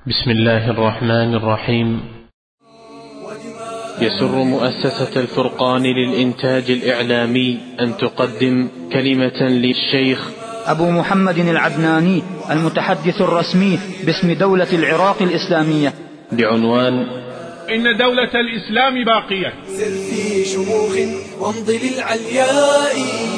بسم الله الرحمن الرحيم. يسر مؤسسة الفرقان للإنتاج الإعلامي أن تقدم كلمة للشيخ أبو محمد العدناني المتحدث الرسمي باسم دولة العراق الإسلامية بعنوان: إن دولة الإسلام باقية. سر في شموخ وامض للعلياء،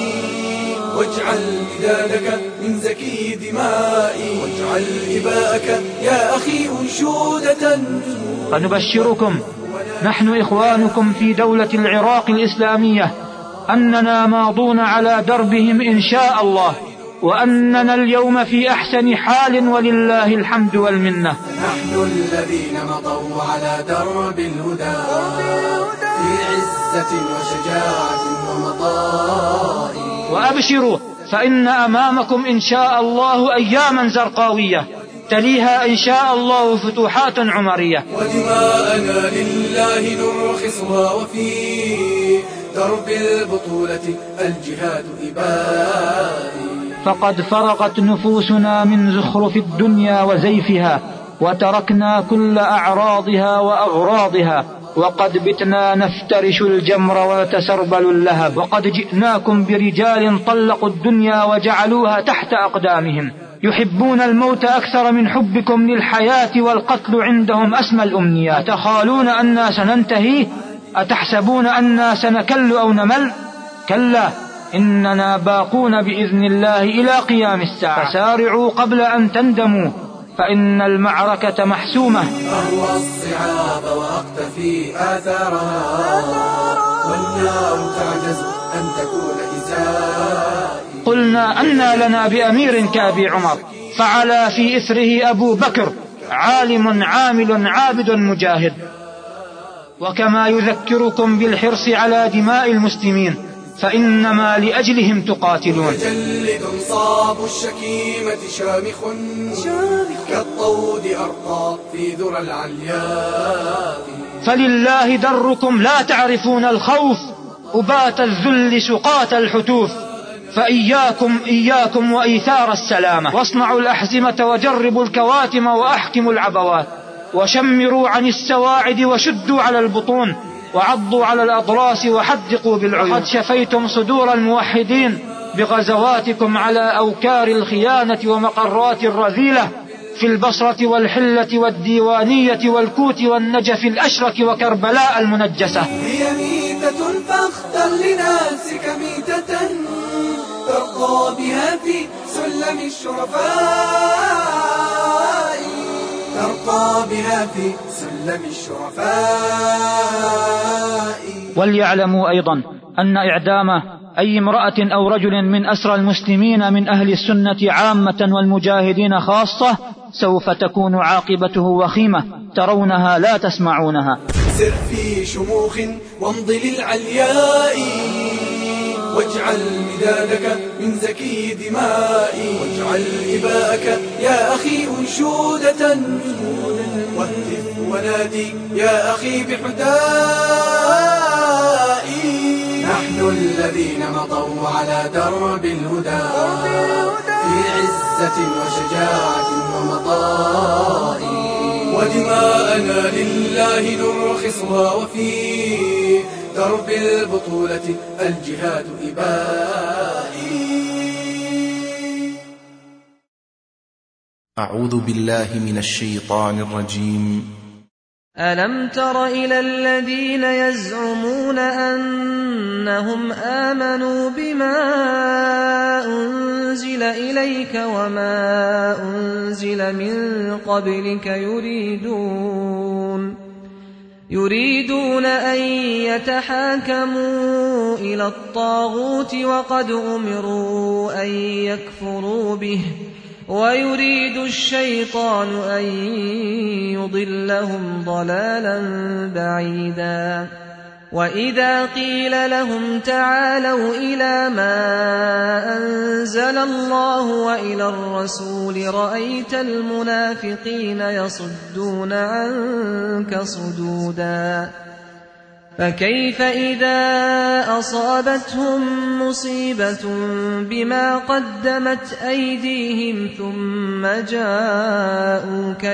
واجعل مدادك من زكي دمائي، واجعل إباءك يا أخي أنشودة. فنبشركم نحن إخوانكم في دولة العراق الإسلامية أننا ماضون على دربهم إن شاء الله، وأننا اليوم في أحسن حال ولله الحمد والمنة. نحن الذين مضوا على درب الهدى في عزة وشجاعة ومضاء. وأبشروا فإن أمامكم إن شاء الله أياما زرقاوية تليها إن شاء الله فتوحات عمرية. ودماءنا لله نرخصها، وفي درب البطولة الجهاد إبائي. فقد فرغت نفوسنا من زخرف الدنيا وزيفها، وتركنا كل أعراضها وأغراضها، وقد بتنا نفترش الجمر ونتسربل اللهب، وقد جئناكم برجال طلقوا الدنيا وجعلوها تحت أقدامهم، يحبون الموت أكثر من حبكم للحياة، والقتل عندهم أسمى الأمنيات. أتخالون أننا سننتهي؟ أتحسبون أننا سنكل أو نمل؟ كلا، إننا باقون بإذن الله إلى قيام الساعة. فسارعوا قبل أن تندموا، فإن المعركة محسومة. أهوى الصعاب وأقتفي آثارها، والنار تعجز أن تكون إزائي. قلنا أنى لنا بأمير كأبي عمر، فعلى في إثره أبو بكر، عالم عامل عابد مجاهد. وكما يذكركم بالحرص على دماء المسلمين، فإنما لأجلهم تقاتلون. مجلد صاب الشكيمة شامخ كالطود أرقى في ذرى العلياء. فلله دركم لا تعرفون الخوف، أبات الذل سقاة الحتوف. فإياكم وإيثار السلامة، واصنعوا الأحزمة وجربوا الكواتم وأحكموا العبوات، وشمروا عن السواعد وشدوا على البطون، وعضوا على الأضراس وحدقوا بالعيون. قد شفيتم صدور الموحدين بغزواتكم على أوكار الخيانة ومقرات الرذيلة في البصرة والحلة والديوانية والكوت والنجف الأشرك وكربلاء المنجسة. هي ميتة فاختر لنفسك ميتة ترقى بها في سلم الشرفاء، ترقى بها في سلم الشرفاء. وليعلموا أيضا أن إعدام أي امرأة أو رجل من أسرى المسلمين من أهل السنة عامة والمجاهدين خاصة سوف تكون عاقبته وخيمة ترونها لا تسمعونها. سر في شموخ وامض للعلياء، واجعل مدادك من زكي دمائي، واجعل إباءك يا أخي أنشودة، واهتف ونادي يا أخي بحدائي. نحن الذين مضوا على درب الهدى في عزة وشجاعة ومضاء، ودماءنا لله نرخصها، وفي درب البطولة الجهاد إبائي. أعوذ بالله من الشيطان الرجيم. ألم تر إلى الذين يزعمون أنهم آمنوا بما أنزل إليك وما أنزل من قبلك يريدون أن يتحاكموا إلى الطاغوت وقد أمروا أن يكفروا به، ويريد الشيطان أن يضلهم ضلالا بعيدا. وإذا قيل لهم تعالوا إلى ما أنزل الله وإلى الرسول رأيت المنافقين يصدون عنك صدودا. فكيف إذا أصابتهم مصيبة بما قدمت أيديهم ثم جاءوك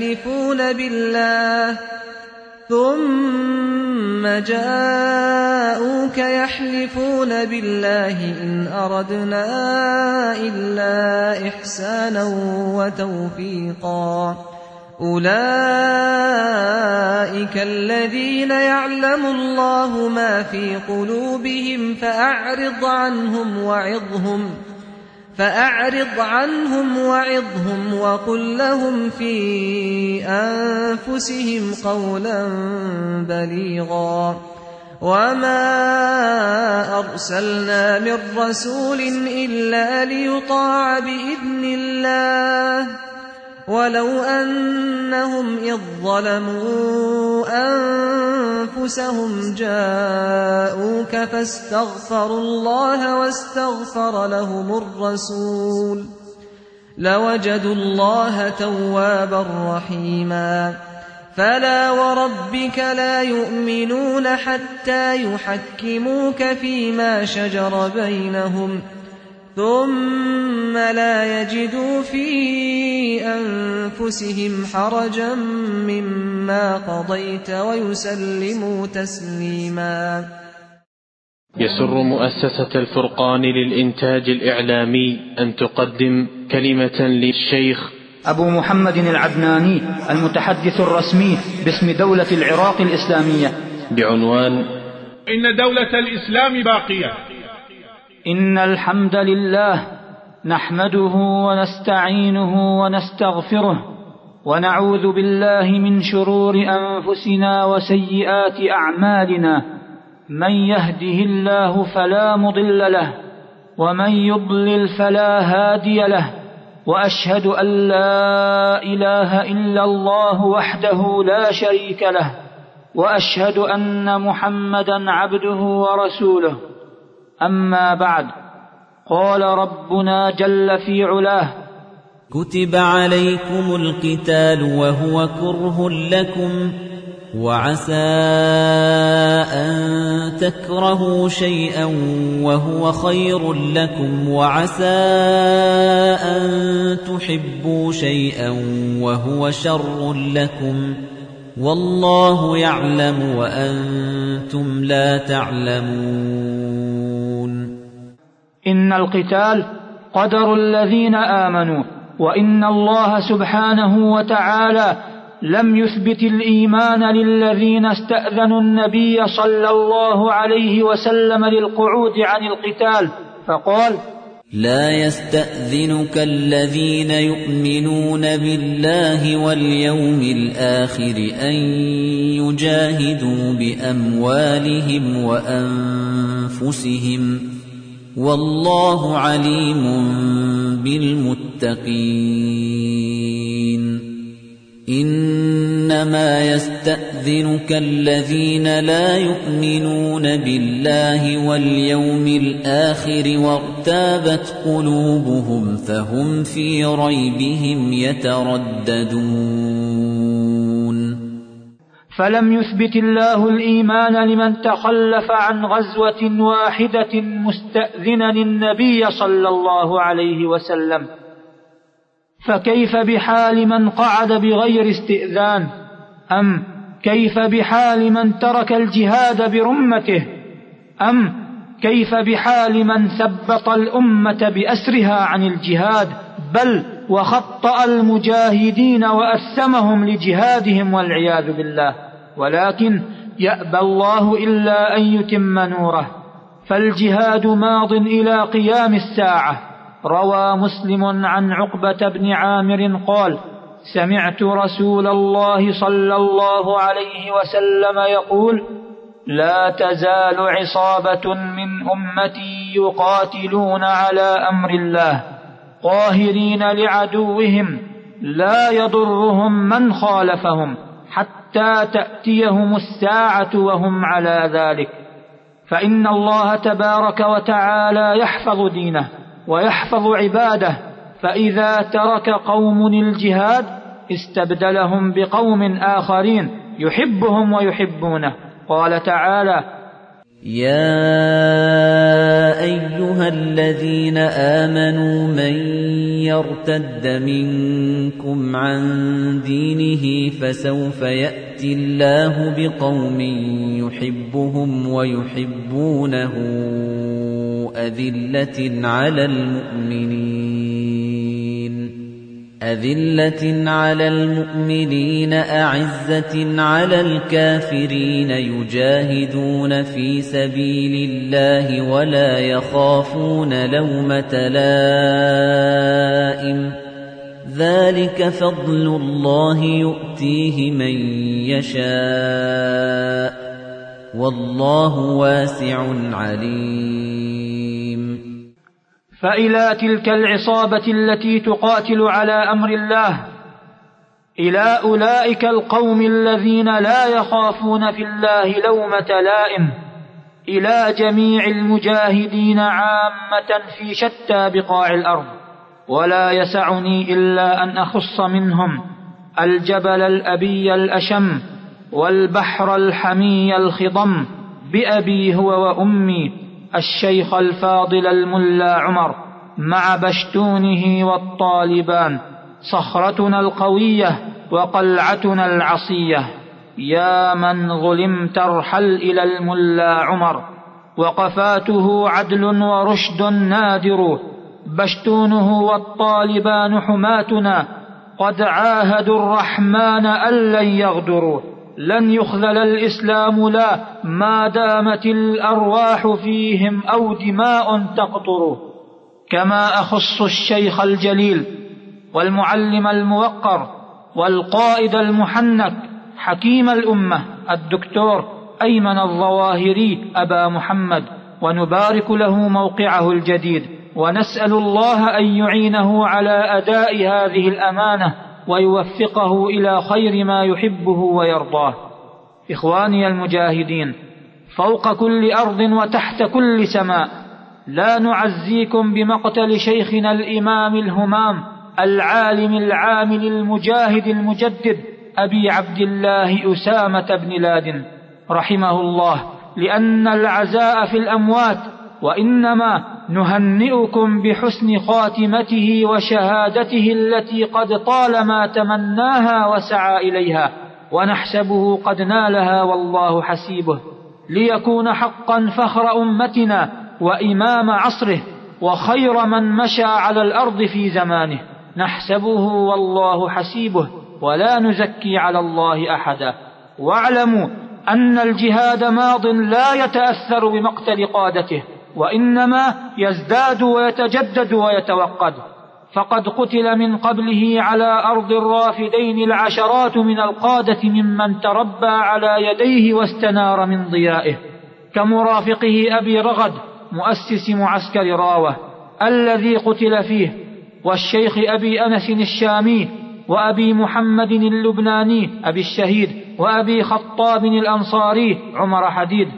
يحلفون بالله إن أردنا إلا إحسانا وتوفيقا أولئك الذين يعلم الله ما في قلوبهم فأعرض عنهم وعظهم وقل لهم في أنفسهم قولا بليغا وما أرسلنا من رسول إلا ليطاع بإذن الله ولو أنهم إذ ظلموا أنفسهم جاءوك فاستغفروا الله واستغفر لهم الرسول لوجدوا الله توابا رحيما فلا وربك لا يؤمنون حتى يحكموك فيما شجر بينهم ثم لا يجدوا في أنفسهم حرجا مما قضيت ويسلموا تسليما. يسر مؤسسة الفرقان للإنتاج الإعلامي أن تقدم كلمة للشيخ أبو محمد العدناني المتحدث الرسمي باسم دولة العراق الإسلامية بعنوان إن دولة الإسلام باقية. إن الحمد لله نحمده ونستعينه ونستغفره ونعوذ بالله من شرور أنفسنا وسيئات أعمالنا من يهده الله فلا مضل له ومن يضلل فلا هادي له وأشهد أن لا إله إلا الله وحده لا شريك له وأشهد أن محمدا عبده ورسوله. أما بعد، قال ربنا جل في علاه: كتب عليكم القتال وهو كره لكم وعسى أن تكرهوا شيئا وهو خير لكم وعسى أن تحبوا شيئا وهو شر لكم والله يعلم وأنتم لا تعلمون. إن القتال قدر الذين آمنوا، وإن الله سبحانه وتعالى لم يثبت الإيمان للذين استأذنوا النبي صلى الله عليه وسلم للقعود عن القتال، فقال: لا يستأذنك الذين يؤمنون بالله واليوم الآخر أن يجاهدوا بأموالهم وأنفسهم والله عليم بالمتقين. إنما يستأذنك الذين لا يؤمنون بالله واليوم الآخر وارتابت قلوبهم فهم في ريبهم يترددون. فلم يثبت الله الإيمان لمن تخلف عن غزوة واحدة مستأذنا النبي صلى الله عليه وسلم، فكيف بحال من قعد بغير استئذان؟ أم كيف بحال من ترك الجهاد برمته؟ أم كيف بحال من ثبط الأمة بأسرها عن الجهاد، بل وخطأ المجاهدين وأثمهم لجهادهم والعياذ بالله؟ ولكن يأبى الله إلا أن يتم نوره، فالجهاد ماض إلى قيام الساعة. روى مسلم عن عقبة بن عامر قال: سمعت رسول الله صلى الله عليه وسلم يقول: لا تزال عصابة من أمتي يقاتلون على أمر الله قاهرين لعدوهم لا يضرهم من خالفهم حتى تأتيهم الساعة وهم على ذلك. فإن الله تبارك وتعالى يحفظ دينه ويحفظ عباده، فإذا ترك قوم الجهاد استبدلهم بقوم آخرين يحبهم ويحبونه، قال تعالى: يا أيها الذين آمنوا من يرتد منكم عن دينه فسوف يأتي الله بقوم يحبهم ويحبونه أذلة على المؤمنين أعزة على الكافرين يجاهدون في سبيل الله ولا يخافون لومة لائم ذلك فضل الله يؤتيه من يشاء والله واسع عليم. فإلى تلك العصابة التي تقاتل على أمر الله، إلى أولئك القوم الذين لا يخافون في الله لومة لائم، إلى جميع المجاهدين عامة في شتى بقاع الأرض، ولا يسعني إلا أن أخص منهم الجبل الأبي الأشم والبحر الحمي الخضم بأبي هو وأمي الشيخ الفاضل الملا عمر مع بشتونه والطالبان، صخرتنا القوية وقلعتنا العصية. يا من ظلمت ارحل إلى الملا عمر، وقفاته عدل ورشد نادر، بشتونه والطالبان حماتنا قد عاهدوا الرحمن أن لن يغدروا. لن يخذل الإسلام لا ما دامت الأرواح فيهم أو دماء تقطر. كما أخص الشيخ الجليل والمعلم الموقر والقائد المحنك حكيم الأمة الدكتور أيمن الظواهري أبا محمد، ونبارك له موقعه الجديد، ونسأل الله أن يعينه على أداء هذه الأمانة ويوفقه إلى خير ما يحبه ويرضاه. إخواني المجاهدين، فوق كل أرض وتحت كل سماء لا نعزيكم بمقتل شيخنا الإمام الهمام العالم العامل المجاهد المجدد أبي عبد الله أسامة بن لادن رحمه الله، لأن العزاء في الأموات، وإنما نهنئكم بحسن خاتمته وشهادته التي قد طالما تمناها وسعى إليها، ونحسبه قد نالها والله حسيبه، ليكون حقا فخر أمتنا وإمام عصره وخير من مشى على الأرض في زمانه. نحسبه والله حسيبه ولا نزكي على الله أحدا. واعلموا أن الجهاد ماض لا يتأثر بمقتل قادته، وإنما يزداد ويتجدد ويتوقد، فقد قتل من قبله على أرض الرافدين العشرات من القادة ممن تربى على يديه واستنار من ضيائه، كمرافقه أبي رغد مؤسس معسكر راوة الذي قتل فيه، والشيخ أبي أنس الشامي، وأبي محمد اللبناني أبي الشهيد، وأبي خطاب الأنصاري عمر حديد،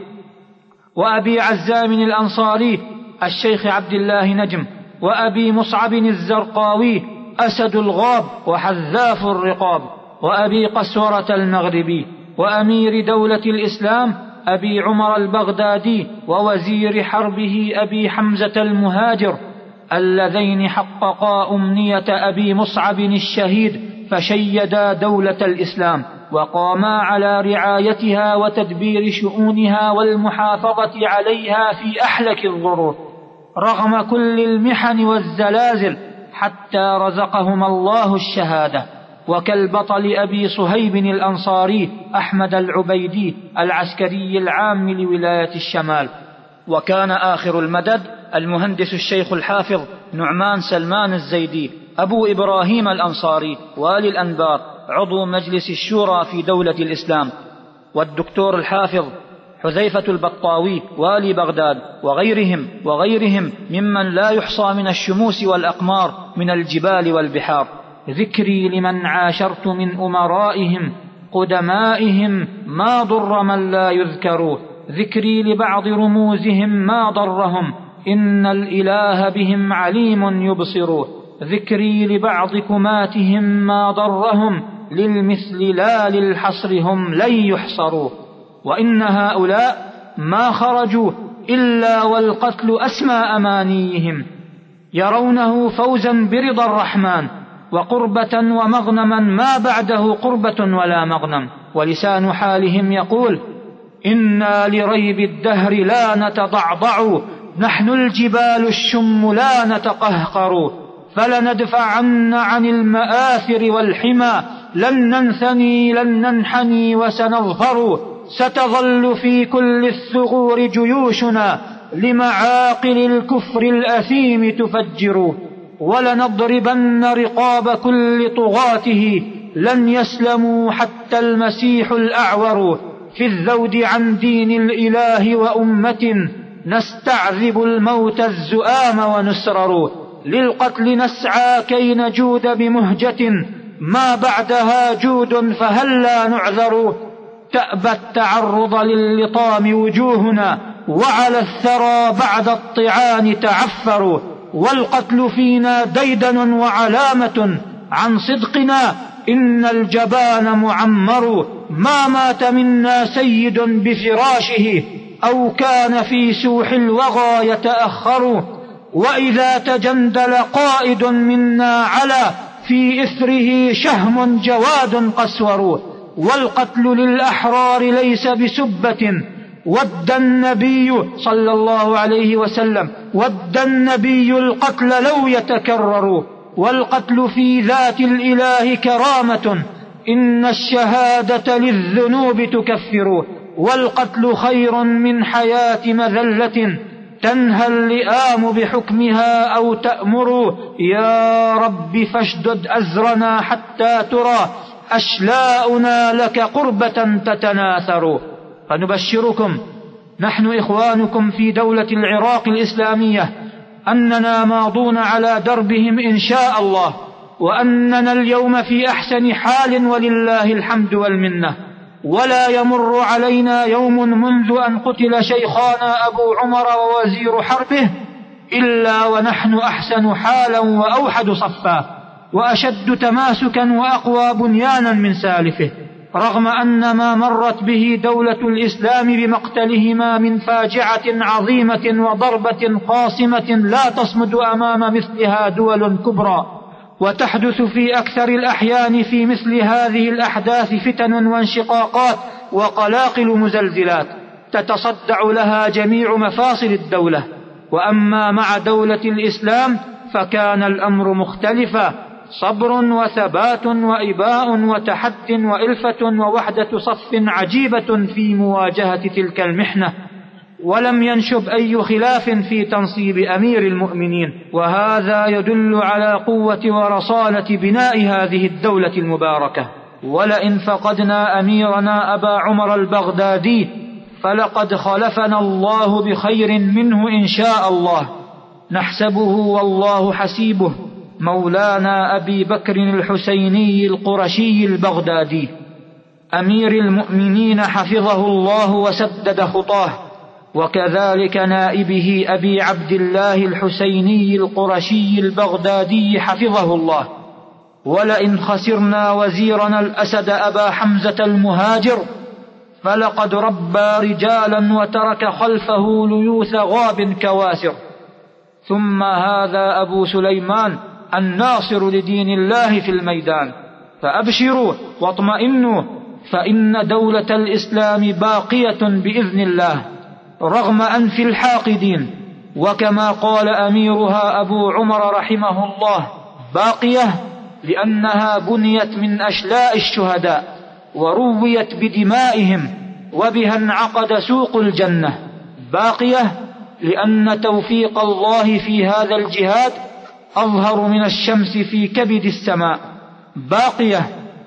وأبي عزام الأنصاري الشيخ عبد الله نجم، وأبي مصعب الزرقاوي أسد الغاب وحذاف الرقاب، وأبي قسورة المغربي، وأمير دولة الإسلام أبي عمر البغدادي، ووزير حربه أبي حمزة المهاجر، اللذين حققا أمنية أبي مصعب الشهيد فشيدا دولة الإسلام، وقاما على رعايتها وتدبير شؤونها والمحافظة عليها في أحلك الظروف رغم كل المحن والزلازل، حتى رزقهما الله الشهادة. وكالبطل أبي صهيب الأنصاري أحمد العبيدي العسكري العام لولاية الشمال. وكان آخر المدد المهندس الشيخ الحافظ نعمان سلمان الزيدي أبو إبراهيم الأنصاري والي الأنبار عضو مجلس الشورى في دولة الإسلام، والدكتور الحافظ حذيفة البطاوي والي بغداد، وغيرهم ممن لا يحصى من الشموس والأقمار من الجبال والبحار. ذكري لمن عاشرت من أمرائهم قدمائهم ما ضر من لا يذكر، ذكري لبعض رموزهم ما ضرهم إن الإله بهم عليم يبصر، ذكري لبعض كماتهم ما ضرهم للمثل لا للحصر هم لن يحصروا. وإن هؤلاء ما خرجوا إلا والقتل أسمى أمانيهم، يرونه فوزا برضا الرحمن وقربة ومغنما ما بعده قربة ولا مغنم. ولسان حالهم يقول: إنا لريب الدهر لا نتضعضع، نحن الجبال الشم لا نتقهقر، فلندفعن عن المآثر والحمى، لن ننثني لن ننحني وسنظفر، ستظل في كل الثغور جيوشنا، لمعاقل الكفر الأثيم تفجر، ولنضربن رقاب كل طغاته، لن يسلموا حتى المسيح الأعور، في الذود عن دين الإله وأمة، نستعذب الموت الزؤام ونسرر، للقتل نسعى كي نجود بمهجة، ما بعدها جود فهلا نعذر، تأبى التعرض للطام وجوهنا، وعلى الثرى بعد الطعان تعفر، والقتل فينا ديدن وعلامة عن صدقنا، إن الجبان معمر، ما مات منا سيد بفراشه، أو كان في سوح الوغى يتأخر، وإذا تجندل قائد منا على في إثره شهم جواد قسور، والقتل للأحرار ليس بسبة، ود النبي صلى الله عليه وسلم، ود النبي القتل لو يتكرر، والقتل في ذات الإله كرامة، إن الشهادة للذنوب تكفر، والقتل خير من حياة مذلة، تنهى اللئام بحكمها أو تأمر، يا رب فاشدد أزرنا حتى ترى أشلاؤنا لك قربة تتناثر. فنبشركم نحن إخوانكم في دولة العراق الإسلامية أننا ماضون على دربهم إن شاء الله، وأننا اليوم في أحسن حال ولله الحمد والمنة، ولا يمر علينا يوم منذ أن قتل شيخانا أبو عمر ووزير حربه إلا ونحن أحسن حالا وأوحد صفا، وأشد تماسكا وأقوى بنيانا من سالفه، رغم أن ما مرت به دولة الإسلام بمقتلهما من فاجعة عظيمة وضربة قاصمة لا تصمد أمام مثلها دول كبرى، وتحدث في أكثر الأحيان في مثل هذه الأحداث فتن وانشقاقات وقلاقل مزلزلات تتصدع لها جميع مفاصل الدولة. وأما مع دولة الإسلام فكان الأمر مختلفا، صبر وثبات وإباء وتحد وإلفة ووحدة صف عجيبة في مواجهة تلك المحنة، ولم ينشب أي خلاف في تنصيب أمير المؤمنين، وهذا يدل على قوة ورصانة بناء هذه الدولة المباركة. ولئن فقدنا أميرنا أبا عمر البغدادي فلقد خلفنا الله بخير منه إن شاء الله، نحسبه والله حسيبه، مولانا أبي بكر الحسيني القرشي البغدادي أمير المؤمنين حفظه الله وسدد خطاه، وكذلك نائبه أبي عبد الله الحسيني القرشي البغدادي حفظه الله. ولئن خسرنا وزيرنا الأسد أبا حمزة المهاجر فلقد ربى رجالا وترك خلفه ليوث غاب كواسر. ثم هذا أبو سليمان الناصر لدين الله في الميدان، فأبشروا واطمئنوا، فإن دولة الإسلام باقية بإذن الله رغم أنف الحاقدين، وكما قال أميرها أبو عمر رحمه الله: باقية لأنها بنيت من أشلاء الشهداء ورويت بدمائهم، وبها انعقد سوق الجنة. باقية لأن توفيق الله في هذا الجهاد أظهر من الشمس في كبد السماء. باقية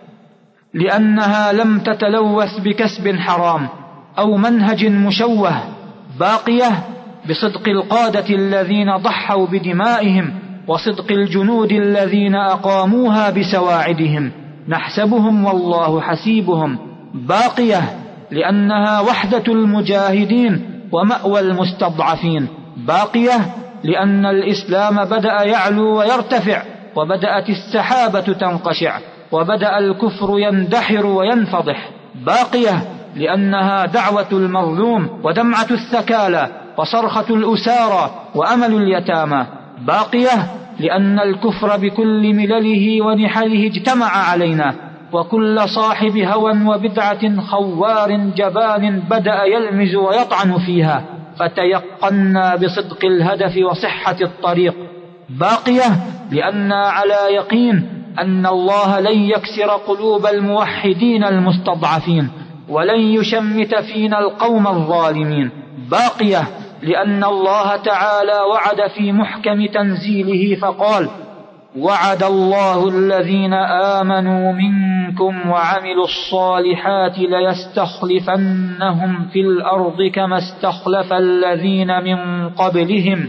لأنها لم تتلوث بكسب حرام أو منهج مشوه. باقية بصدق القادة الذين ضحوا بدمائهم وصدق الجنود الذين أقاموها بسواعدهم، نحسبهم والله حسيبهم. باقية لأنها وحدة المجاهدين ومأوى المستضعفين. باقية لأن الإسلام بدأ يعلو ويرتفع، وبدأت السحابة تنقشع، وبدأ الكفر يندحر وينفضح. باقية لأنها دعوة المظلوم ودمعة الثكالى وصرخة الأسارى وأمل اليتامى. باقية لأن الكفر بكل ملله ونحله اجتمع علينا، وكل صاحب هوى وبدعة خوار جبان بدأ يلمز ويطعن فيها، فتيقنا بصدق الهدف وصحة الطريق. باقية لأننا على يقين أن الله لن يكسر قلوب الموحدين المستضعفين، ولن يشمت فينا القوم الظالمين. باقية لأن الله تعالى وعد في محكم تنزيله فقال: وعد الله الذين آمنوا منكم وعملوا الصالحات ليستخلفنهم في الأرض كما استخلف الذين من قبلهم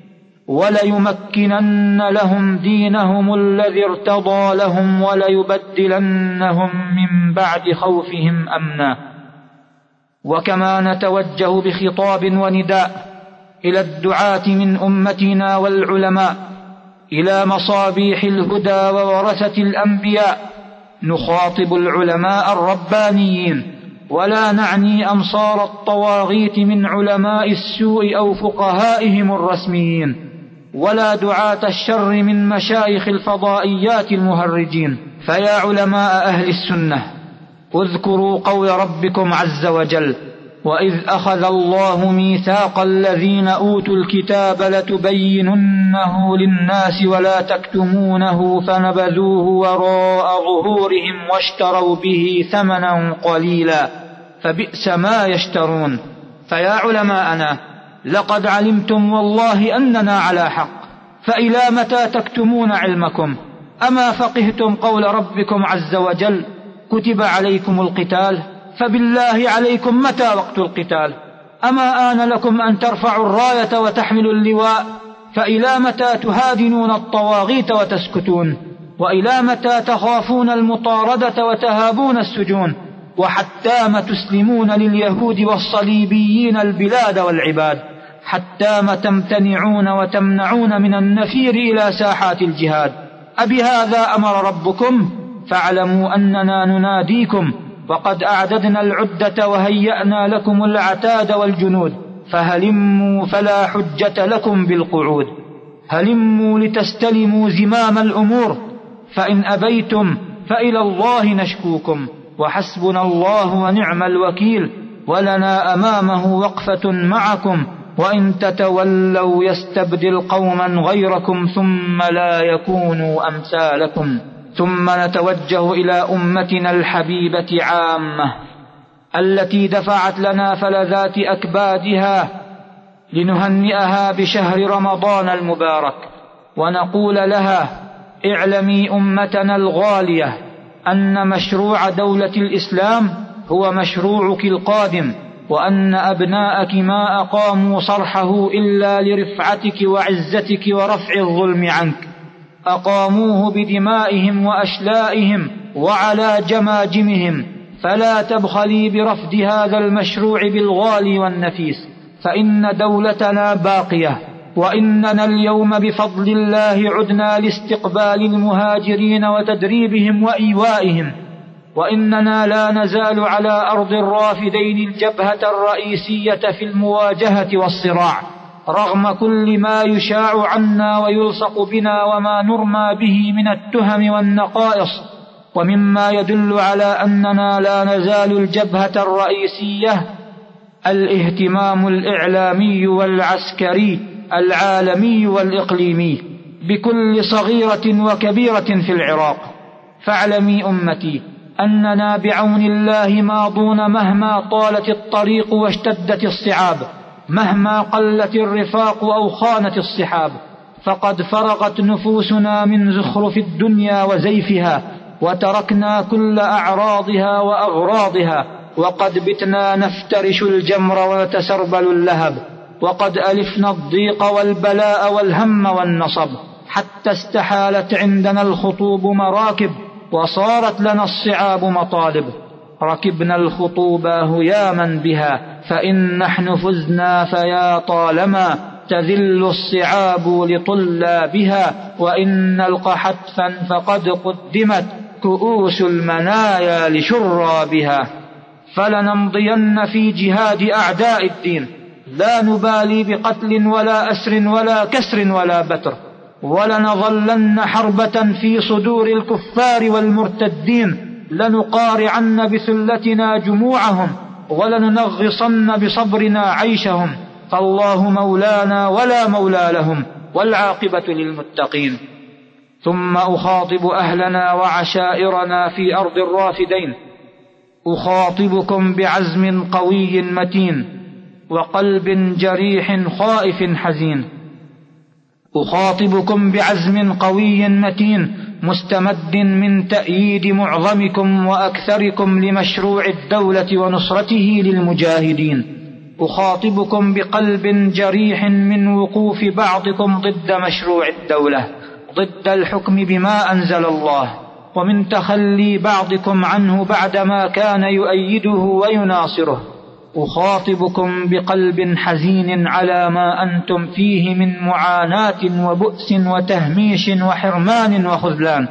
وليمكنن لهم دينهم الذي ارتضى لهم وليبدلنهم من بعد خوفهم أمنا. وكما نتوجه بخطاب ونداء إلى الدعاة من أمتنا والعلماء إلى مصابيح الهدى وورثة الأنبياء، نخاطب العلماء الربانيين، ولا نعني أنصار الطواغيت من علماء السوء أو فقهائهم الرسميين، ولا دعاة الشر من مشايخ الفضائيات المهرجين. فيا علماء أهل السنة، اذكروا قول ربكم عز وجل: وإذ أخذ الله ميثاق الذين أوتوا الكتاب لتبيننه للناس ولا تكتمونه فنبذوه وراء ظهورهم واشتروا به ثمنا قليلا فبئس ما يشترون. فيا علماءنا، لقد علمتم والله أننا على حق، فإلى متى تكتمون علمكم؟ أما فقهتم قول ربكم عز وجل: كتب عليكم القتال؟ فبالله عليكم متى وقت القتال؟ أما آن لكم أن ترفعوا الراية وتحملوا اللواء؟ فإلى متى تهادنون الطواغيت وتسكتون؟ وإلى متى تخافون المطاردة وتهابون السجون؟ وحتى تسلمون لليهود والصليبيين البلاد والعباد؟ حتى تمتنعون وتمنعون من النفير إلى ساحات الجهاد؟ أبهذا أمر ربكم؟ فاعلموا أننا نناديكم، وقد أعددنا العدة وهيأنا لكم العتاد والجنود، فهلموا فلا حجة لكم بالقعود. هلموا لتستلموا زمام الأمور، فإن أبيتم فإلى الله نشكوكم، وحسبنا الله ونعم الوكيل، ولنا أمامه وقفة معكم، وإن تتولوا يستبدل قوما غيركم ثم لا يكونوا أمثالكم. ثم نتوجه إلى أمتنا الحبيبة عامة التي دفعت لنا فلذات أكبادها لنهنئها بشهر رمضان المبارك، ونقول لها: اعلمي أمتنا الغالية أن مشروع دولة الإسلام هو مشروعك القادم، وأن أبناءك ما أقاموا صرحه إلا لرفعتك وعزتك ورفع الظلم عنك، أقاموه بدمائهم وأشلائهم وعلى جماجمهم، فلا تبخلي برفض هذا المشروع بالغالي والنفيس، فإن دولتنا باقية، وإننا اليوم بفضل الله عدنا لاستقبال المهاجرين وتدريبهم وإيوائهم، وإننا لا نزال على أرض الرافدين الجبهة الرئيسية في المواجهة والصراع، رغم كل ما يشاع عنا ويلصق بنا وما نرمى به من التهم والنقائص. ومما يدل على أننا لا نزال الجبهة الرئيسية الاهتمام الإعلامي والعسكري العالمي والإقليمي بكل صغيرة وكبيرة في العراق. فاعلمي أمتي أننا بعون الله ماضون مهما طالت الطريق واشتدت الصعاب، مهما قلت الرفاق أو خانت الصحاب، فقد فرغت نفوسنا من زخرف الدنيا وزيفها، وتركنا كل أعراضها وأغراضها، وقد بتنا نفترش الجمر ونتسربل اللهب، وقد ألفنا الضيق والبلاء والهم والنصب، حتى استحالت عندنا الخطوب مراكب، وصارت لنا الصعاب مطالب. ركبنا الخطوب هياما بها، فإن نحن فزنا فيا طالما تذل الصعاب لطلابها، وإن نلقى حتفا فقد قدمت كؤوس المنايا لشرابها. فلنمضين في جهاد أعداء الدين، لا نبالي بقتل ولا أسر ولا كسر ولا بتر، ولنظلن حربة في صدور الكفار والمرتدين، لنقارعن بثلتنا جموعهم، ولننغصن بصبرنا عيشهم، فالله مولانا ولا مولى لهم، والعاقبة للمتقين. ثم أخاطب أهلنا وعشائرنا في أرض الرافدين، أخاطبكم بعزم قوي متين وقلب جريح خائف حزين، أخاطبكم بعزم قوي متين مستمد من تأييد معظمكم وأكثركم لمشروع الدولة ونصرته للمجاهدين، أخاطبكم بقلب جريح من وقوف بعضكم ضد مشروع الدولة، ضد الحكم بما أنزل الله، ومن تخلي بعضكم عنه بعدما كان يؤيده ويناصره، أخاطبكم بقلب حزين على ما أنتم فيه من معاناة وبؤس وتهميش وحرمان وخذلان،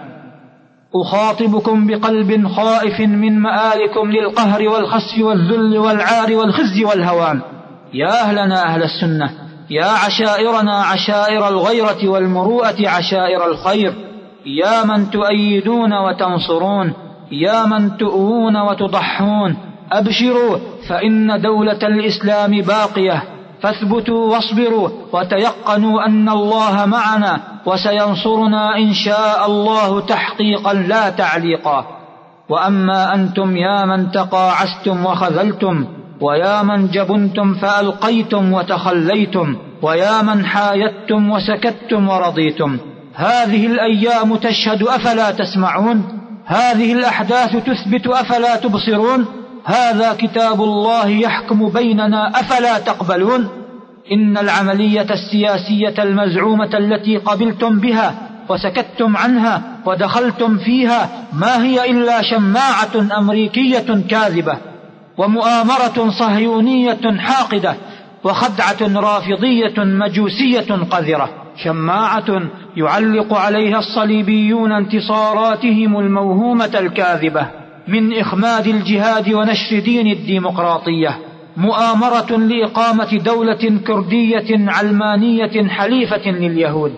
أخاطبكم بقلب خائف من مآلكم للقهر والخسف والذل والعار والخزي والهوان. يا أهلنا أهل السنة، يا عشائرنا عشائر الغيرة والمروءة عشائر الخير، يا من تؤيدون وتنصرون، يا من تؤوون وتضحون، أبشروا فإن دولة الإسلام باقية، فاثبتوا واصبروا وتيقنوا أن الله معنا وسينصرنا إن شاء الله تحقيقا لا تعليقا. وأما أنتم يا من تقاعستم وخذلتم، ويا من جبنتم فألقيتم وتخليتم، ويا من حايدتم وسكتتم ورضيتم، هذه الأيام تشهد أفلا تسمعون؟ هذه الأحداث تثبت أفلا تبصرون؟ هذا كتاب الله يحكم بيننا أفلا تقبلون؟ إن العملية السياسية المزعومة التي قبلتم بها وسكتتم عنها ودخلتم فيها ما هي إلا شماعة أمريكية كاذبة، ومؤامرة صهيونية حاقدة، وخدعة رافضية مجوسية قذرة، شماعة يعلق عليها الصليبيون انتصاراتهم الموهومة الكاذبة من إخماد الجهاد ونشر دين الديمقراطية، مؤامرة لإقامة دولة كردية علمانية حليفة لليهود،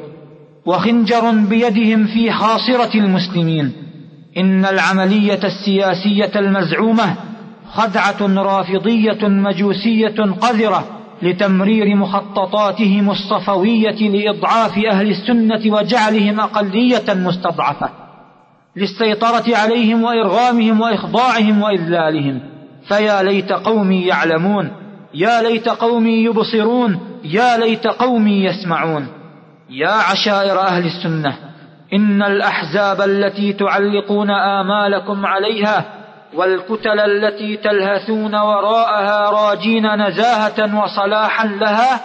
وخنجر بيدهم في حاصرة المسلمين. إن العملية السياسية المزعومة خدعة رافضية مجوسية قذرة لتمرير مخططاتهم الصفوية لإضعاف أهل السنة وجعلهم أقلية مستضعفة، للسيطرة عليهم وإرغامهم وإخضاعهم وإذلالهم. فيا ليت قومي يعلمون، يا ليت قومي يبصرون، يا ليت قومي يسمعون. يا عشائر أهل السنة، إن الأحزاب التي تعلقون آمالكم عليها والكتل التي تلهثون وراءها راجين نزاهة وصلاحا لها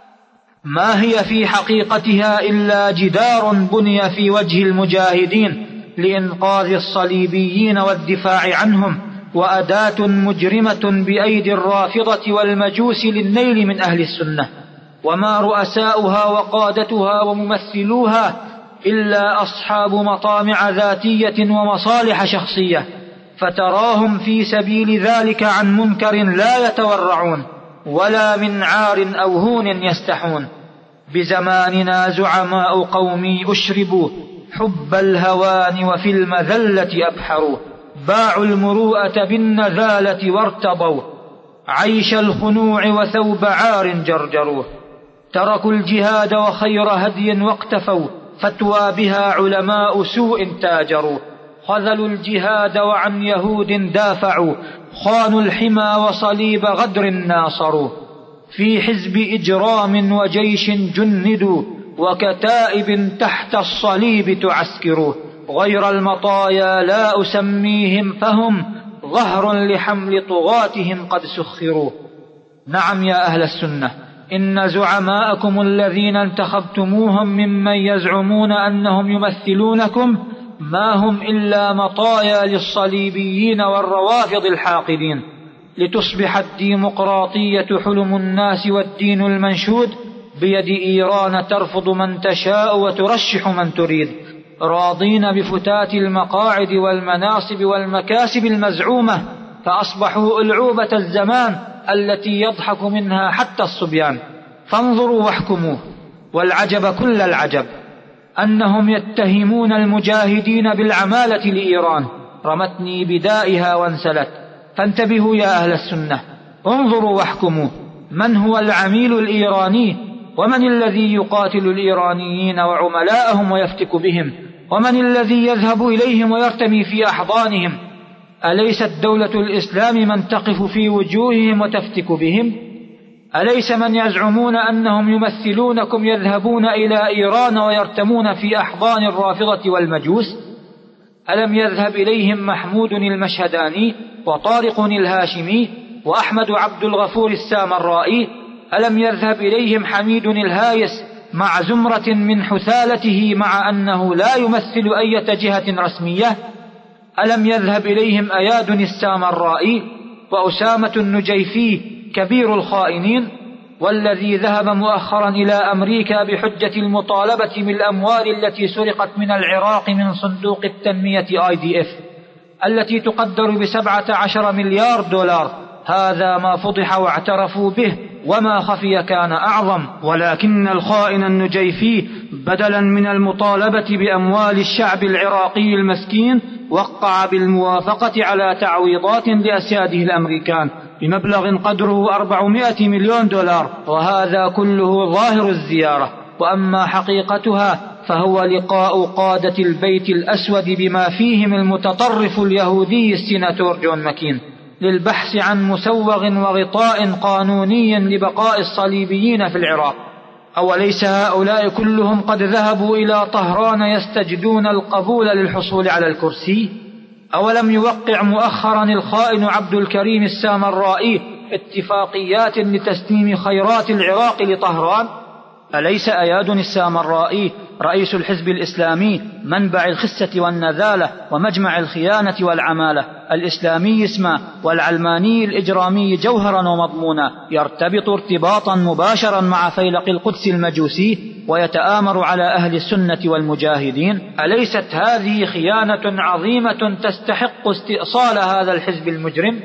ما هي في حقيقتها إلا جدار بني في وجه المجاهدين لإنقاذ الصليبيين والدفاع عنهم، وأداة مجرمة بأيدي الرافضة والمجوس للنيل من أهل السنة، وما رؤساؤها وقادتها وممثلوها إلا أصحاب مطامع ذاتية ومصالح شخصية، فتراهم في سبيل ذلك عن منكر لا يتورعون ولا من عار أو هون يستحون. بزماننا زعماء قومي أشربوا حب الهوان وفي المذلة أبحروا، باعوا المروءة بالنذالة وارتضوا عيش الخنوع وثوب عار جرجروا، تركوا الجهاد وخير هدي واقتفوا فتوى بها علماء سوء تاجروا، خذلوا الجهاد وعن يهود دافعوا، خانوا الحمى وصليب غدر ناصروا، في حزب إجرام وجيش جندوا وكتائب تحت الصليب تعسكروا، غير المطايا لا أسميهم فهم ظهر لحمل طغاتهم قد سخروا. نعم يا أهل السنة، إن زعماءكم الذين انتخبتموهم ممن يزعمون أنهم يمثلونكم ما هم إلا مطايا للصليبيين والروافض الحاقدين، لتصبح الديمقراطية حلم الناس والدين المنشود بيد إيران ترفض من تشاء وترشح من تريد، راضين بفتات المقاعد والمناصب والمكاسب المزعومة فأصبحوا ألعوبة الزمان التي يضحك منها حتى الصبيان. فانظروا واحكموا. والعجب كل العجب أنهم يتهمون المجاهدين بالعمالة لإيران، رمتني بدائها وانسلت. فانتبهوا يا أهل السنة، انظروا واحكموا. من هو العميل الإيراني؟ ومن الذي يقاتل الإيرانيين وعملاءهم ويفتك بهم؟ ومن الذي يذهب إليهم ويرتمي في أحضانهم؟ أليست دولة الإسلام من تقف في وجوههم وتفتك بهم؟ أليس من يزعمون أنهم يمثلونكم يذهبون إلى إيران ويرتمون في أحضان الرافضة والمجوس؟ ألم يذهب إليهم محمود المشهداني وطارق الهاشمي وأحمد عبد الغفور السامرائي؟ ألم يذهب إليهم حميد الهايس مع زمرة من حثالته مع أنه لا يمثل أي جهة رسمية؟ ألم يذهب إليهم أياد السامرائي وأسامة النجيفي كبير الخائنين، والذي ذهب مؤخرا إلى أمريكا بحجة المطالبة بالأموال التي سرقت من العراق من صندوق التنمية IDF التي تقدر ب17 مليار دولار؟ هذا ما فضح واعترفوا به، وما خفي كان أعظم. ولكن الخائن النجيفي بدلا من المطالبة بأموال الشعب العراقي المسكين وقع بالموافقة على تعويضات لأسياده الأمريكان بمبلغ قدره 400 مليون دولار، وهذا كله ظاهر الزيارة. وأما حقيقتها فهو لقاء قادة البيت الأسود بما فيهم المتطرف اليهودي السيناتور جون ماكين للبحث عن مسوغ وغطاء قانوني لبقاء الصليبيين في العراق. أوليس هؤلاء كلهم قد ذهبوا إلى طهران يستجدون القبول للحصول على الكرسي؟ أولم يوقع مؤخرا الخائن عبد الكريم السامرائي اتفاقيات لتسليم خيرات العراق لطهران؟ أليس أياد السامرائي رئيس الحزب الإسلامي منبع الخسة والنذالة ومجمع الخيانة والعمالة، الإسلامي اسما والعلماني الإجرامي جوهرا ومضمونا، يرتبط ارتباطا مباشرا مع فيلق القدس المجوسي ويتآمر على أهل السنة والمجاهدين؟ أليست هذه خيانة عظيمة تستحق استئصال هذا الحزب المجرم؟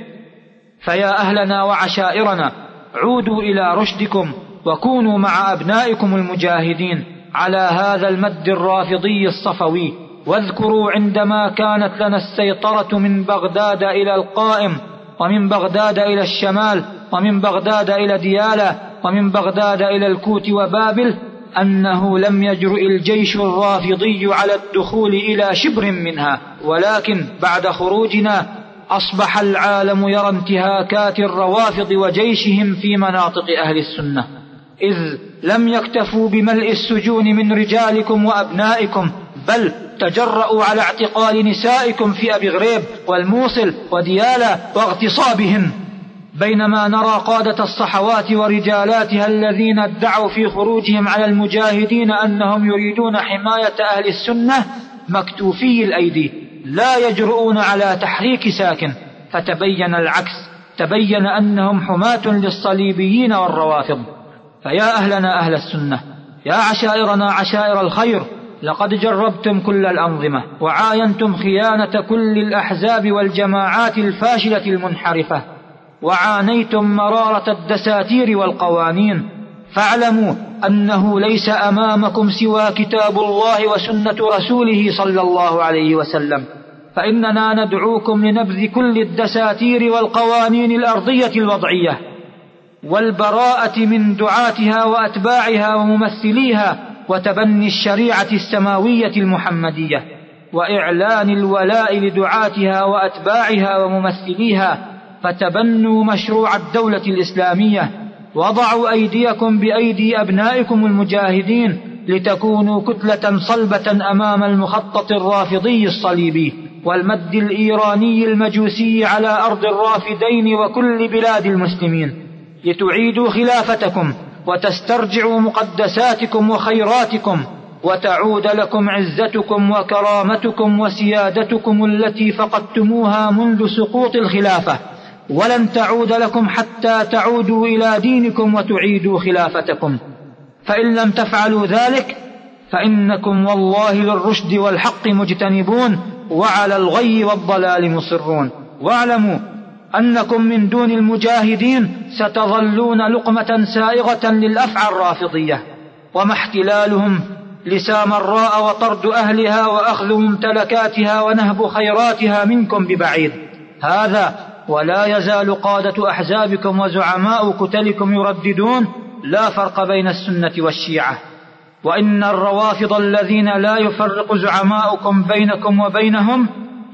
فيا أهلنا وعشائرنا، عودوا إلى رشدكم وكونوا مع أبنائكم المجاهدين على هذا المد الرافضي الصفوي. واذكروا عندما كانت لنا السيطرة من بغداد إلى القائم، ومن بغداد إلى الشمال، ومن بغداد إلى ديالى، ومن بغداد إلى الكوت وبابل، أنه لم يجرؤ الجيش الرافضي على الدخول إلى شبر منها، ولكن بعد خروجنا أصبح العالم يرى انتهاكات الروافض وجيشهم في مناطق أهل السنة، إذ لم يكتفوا بملء السجون من رجالكم وأبنائكم، بل تجرؤوا على اعتقال نسائكم في أبي غريب والموصل وديالى واغتصابهن، بينما نرى قادة الصحوات ورجالاتها الذين ادعوا في خروجهم على المجاهدين أنهم يريدون حماية أهل السنة مكتوفي الأيدي، لا يجرؤون على تحريك ساكن. فتبين العكس، تبين أنهم حماة للصليبيين والروافض. فيا أهلنا أهل السنة، يا عشائرنا عشائر الخير، لقد جربتم كل الأنظمة وعاينتم خيانة كل الأحزاب والجماعات الفاشلة المنحرفة، وعانيتم مرارة الدساتير والقوانين، فاعلموا أنه ليس أمامكم سوى كتاب الله وسنة رسوله صلى الله عليه وسلم، فإننا ندعوكم لنبذ كل الدساتير والقوانين الأرضية الوضعية، والبراءة من دعاتها وأتباعها وممثليها، وتبني الشريعة السماوية المحمدية، وإعلان الولاء لدعاتها وأتباعها وممثليها، فتبنوا مشروع الدولة الإسلامية، وضعوا أيديكم بأيدي أبنائكم المجاهدين لتكونوا كتلة صلبة أمام المخطط الرافضي الصليبي والمد الإيراني المجوسي على أرض الرافدين وكل بلاد المسلمين، لتعيدوا خلافتكم وتسترجعوا مقدساتكم وخيراتكم، وتعود لكم عزتكم وكرامتكم وسيادتكم التي فقدتموها منذ سقوط الخلافة، ولن تعود لكم حتى تعودوا إلى دينكم وتعيدوا خلافتكم. فإن لم تفعلوا ذلك فإنكم والله للرشد والحق مجتنبون، وعلى الغي والضلال مصرون. واعلموا أنكم من دون المجاهدين ستظلون لقمة سائغة للأفعى الرافضية، وما احتلالهم لسامراء وطرد أهلها وأخذ ممتلكاتها ونهب خيراتها منكم ببعيد. هذا ولا يزال قادة أحزابكم وزعماء كتلكم يرددون: لا فرق بين السنة والشيعة. وإن الروافض الذين لا يفرق زعماؤكم بينكم وبينهم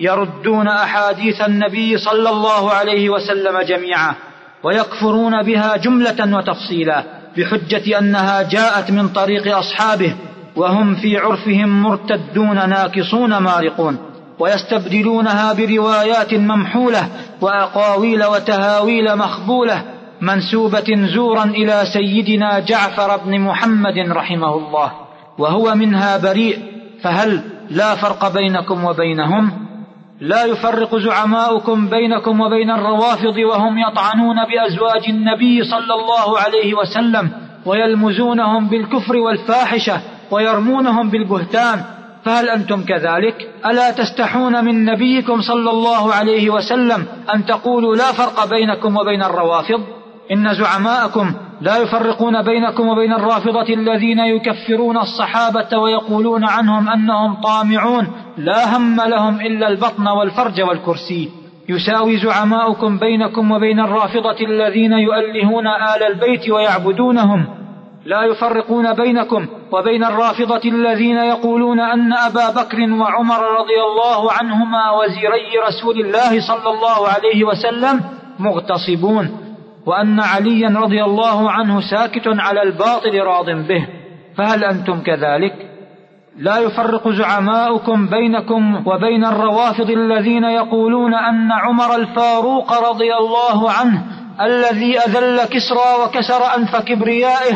يردون أحاديث النبي صلى الله عليه وسلم جميعا، ويكفرون بها جملة وتفصيلا بحجة أنها جاءت من طريق أصحابه، وهم في عرفهم مرتدون ناكصون مارقون، ويستبدلونها بروايات ممحولة وأقاويل وتهاويل مخبولة منسوبة زورا إلى سيدنا جعفر بن محمد رحمه الله، وهو منها بريء. فهل لا فرق بينكم وبينهم؟ لا يفرق زعماؤكم بينكم وبين الروافض وهم يطعنون بأزواج النبي صلى الله عليه وسلم ويلمزونهم بالكفر والفاحشة ويرمونهم بالبهتان، فهل أنتم كذلك؟ ألا تستحون من نبيكم صلى الله عليه وسلم أن تقولوا لا فرق بينكم وبين الروافض؟ إن زعماءكم لا يفرقون بينكم وبين الرافضة الذين يكفرون الصحابة ويقولون عنهم أنهم طامعون لا هم لهم إلا البطن والفرج والكرسي. يساوي زعماؤكم بينكم وبين الرافضة الذين يؤلهون آل البيت ويعبدونهم. لا يفرقون بينكم وبين الرافضة الذين يقولون أن أبا بكر وعمر رضي الله عنهما وزيري رسول الله صلى الله عليه وسلم مغتصبون، وأن عليا رضي الله عنه ساكت على الباطل راض به، فهل أنتم كذلك؟ لا يفرق زعماؤكم بينكم وبين الروافض الذين يقولون أن عمر الفاروق رضي الله عنه الذي أذل كسرى وكسر أنف كبريائه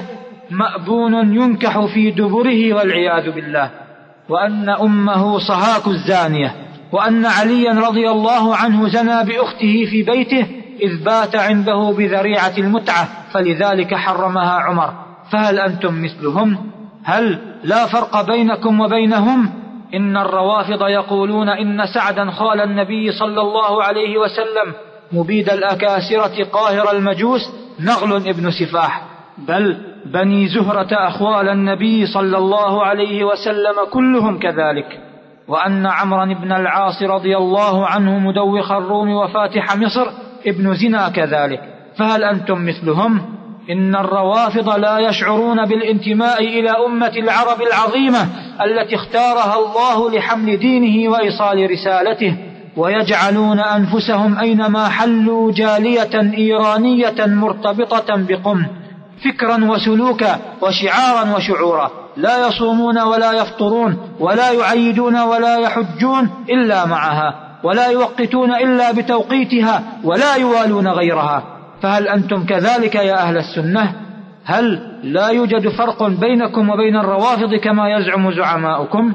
مأبون ينكح في دبره والعياذ بالله، وأن أمه صهاك الزانية، وأن عليا رضي الله عنه زنى بأخته في بيته إذ بات عنده بذريعة المتعة فلذلك حرمها عمر، فهل أنتم مثلهم؟ هل لا فرق بينكم وبينهم؟ إن الروافض يقولون إن سعدا خال النبي صلى الله عليه وسلم مبيد الأكاسرة قاهر المجوس نغل ابن سفاح، بل بني زهرة أخوال النبي صلى الله عليه وسلم كلهم كذلك، وأن عمرا بن العاص رضي الله عنه مدوخ الروم وفاتح مصر ابن زنا كذلك، فهل أنتم مثلهم؟ إن الروافض لا يشعرون بالانتماء إلى أمة العرب العظيمة التي اختارها الله لحمل دينه وإيصال رسالته، ويجعلون أنفسهم أينما حلوا جالية إيرانية مرتبطة بقم فكرا وسلوكا وشعارا وشعورا، لا يصومون ولا يفطرون ولا يعيدون ولا يحجون إلا معها، ولا يوقتون إلا بتوقيتها ولا يوالون غيرها، فهل أنتم كذلك يا أهل السنة؟ هل لا يوجد فرق بينكم وبين الروافض كما يزعم زعماؤكم؟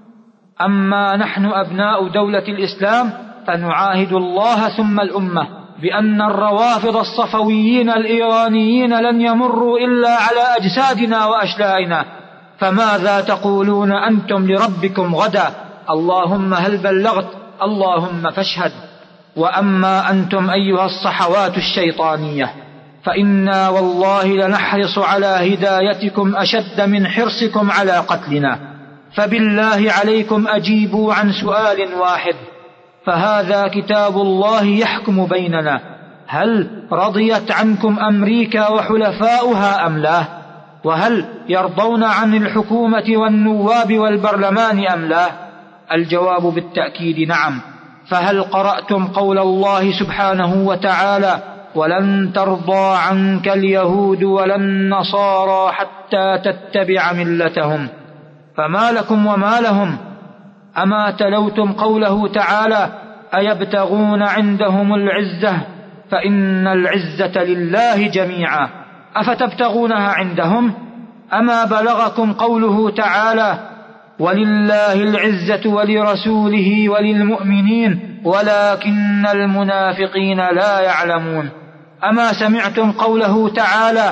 أما نحن أبناء دولة الإسلام فنعاهد الله ثم الأمة بأن الروافض الصفويين الإيرانيين لن يمروا إلا على أجسادنا وأشلائنا، فماذا تقولون أنتم لربكم غدا؟ اللهم هل بلغت؟ اللهم فاشهد. وأما أنتم أيها الصحوات الشيطانية فإنا والله لنحرص على هدايتكم أشد من حرصكم على قتلنا، فبالله عليكم أجيبوا عن سؤال واحد، فهذا كتاب الله يحكم بيننا، هل رضيت عنكم أمريكا وحلفاؤها أم لا؟ وهل يرضون عن الحكومة والنواب والبرلمان أم لا؟ الجواب بالتأكيد نعم. فهل قرأتم قول الله سبحانه وتعالى: ولن ترضى عنك اليهود ولا النصارى حتى تتبع ملتهم؟ فما لكم وما لهم؟ أما تلوتم قوله تعالى: أيبتغون عندهم العزة فإن العزة لله جميعا، أفتبتغونها عندهم؟ أما بلغكم قوله تعالى: ولله العزة ولرسوله وللمؤمنين ولكن المنافقين لا يعلمون؟ أما سمعتم قوله تعالى: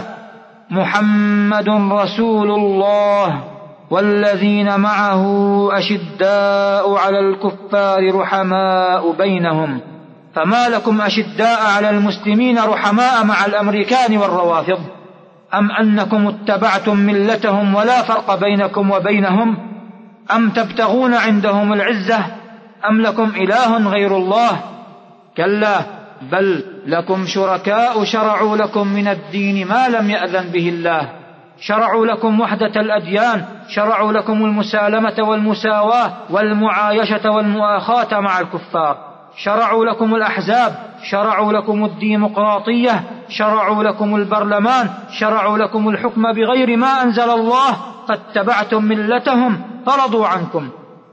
محمد رسول الله والذين معه أشداء على الكفار رحماء بينهم، فما لكم أشداء على المسلمين رحماء مع الأمريكان والروافض؟ أم أنكم اتبعتم ملتهم ولا فرق بينكم وبينهم؟ أم تبتغون عندهم العزة؟ أم لكم إله غير الله؟ كلا، بل لكم شركاء شرعوا لكم من الدين ما لم يأذن به الله، شرعوا لكم وحدة الأديان، شرعوا لكم المسالمة والمساواة والمعايشة والمؤاخاة مع الكفار، شرعوا لكم الأحزاب، شرعوا لكم الديمقراطية، شرعوا لكم البرلمان، شرعوا لكم الحكم بغير ما أنزل الله، فاتبعتم ملتهم فرضوا عنكم.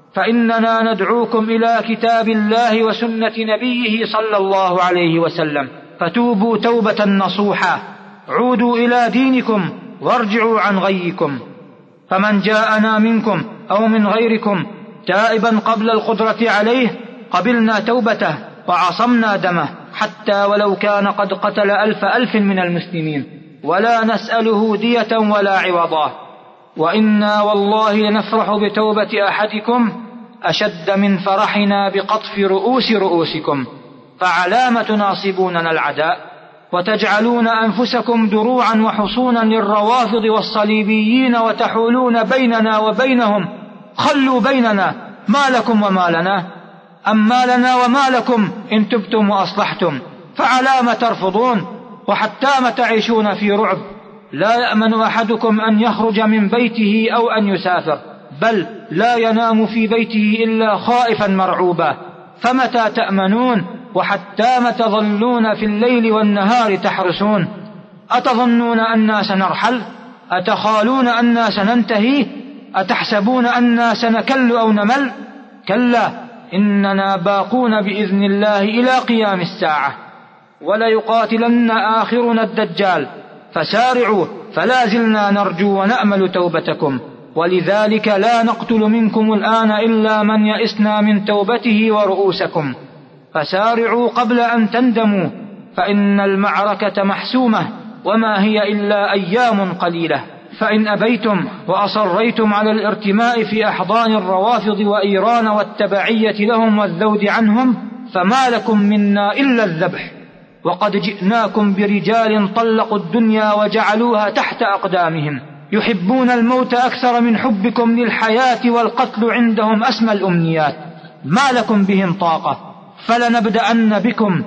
فإننا ندعوكم إلى كتاب الله وسنة نبيه صلى الله عليه وسلم، فتوبوا توبة نصوحا، عودوا إلى دينكم وارجعوا عن غيكم. فمن جاءنا منكم أو من غيركم تائبا قبل القدرة عليه قبلنا توبته وعصمنا دمه، حتى ولو كان قد قتل 1000 من المسلمين، ولا نسأله دية ولا عوضا. وإنا والله لنفرح بتوبة أحدكم أشد من فرحنا بقطف رؤوسكم، فعلام تناصبوننا العداء وتجعلون أنفسكم دروعا وحصونا للروافض والصليبيين وتحولون بيننا وبينهم؟ خلوا بيننا، ما لكم وما لنا؟ أم ما لنا وما لكم إن تبتم وأصلحتم؟ فعلام ترفضون؟ وحتى تعيشون في رعب؟ لا يأمن أحدكم أن يخرج من بيته أو أن يسافر، بل لا ينام في بيته إلا خائفا مرعوبا. فمتى تأمنون؟ وحتى تظلون في الليل والنهار تحرسون؟ أتظنون أننا سنرحل؟ أتخالون أننا سننتهي؟ أتحسبون أننا سنكل أو نمل؟ كلا، إننا باقون بإذن الله إلى قيام الساعة، وليقاتلن آخرنا الدجال، فسارعوا، فلا زلنا نرجو ونأمل توبتكم، ولذلك لا نقتل منكم الآن إلا من يئسنا من توبته ورؤوسكم، فسارعوا قبل أن تندموا، فإن المعركة محسومة وما هي إلا أيام قليلة. فإن أبيتم وأصريتم على الارتماء في أحضان الروافض وإيران والتبعية لهم والذود عنهم، فما لكم منا إلا الذبح، وقد جئناكم برجال طلقوا الدنيا وجعلوها تحت أقدامهم، يحبون الموت أكثر من حبكم للحياة، والقتل عندهم أسمى الأمنيات، ما لكم بهم طاقة، فلنبدأن بكم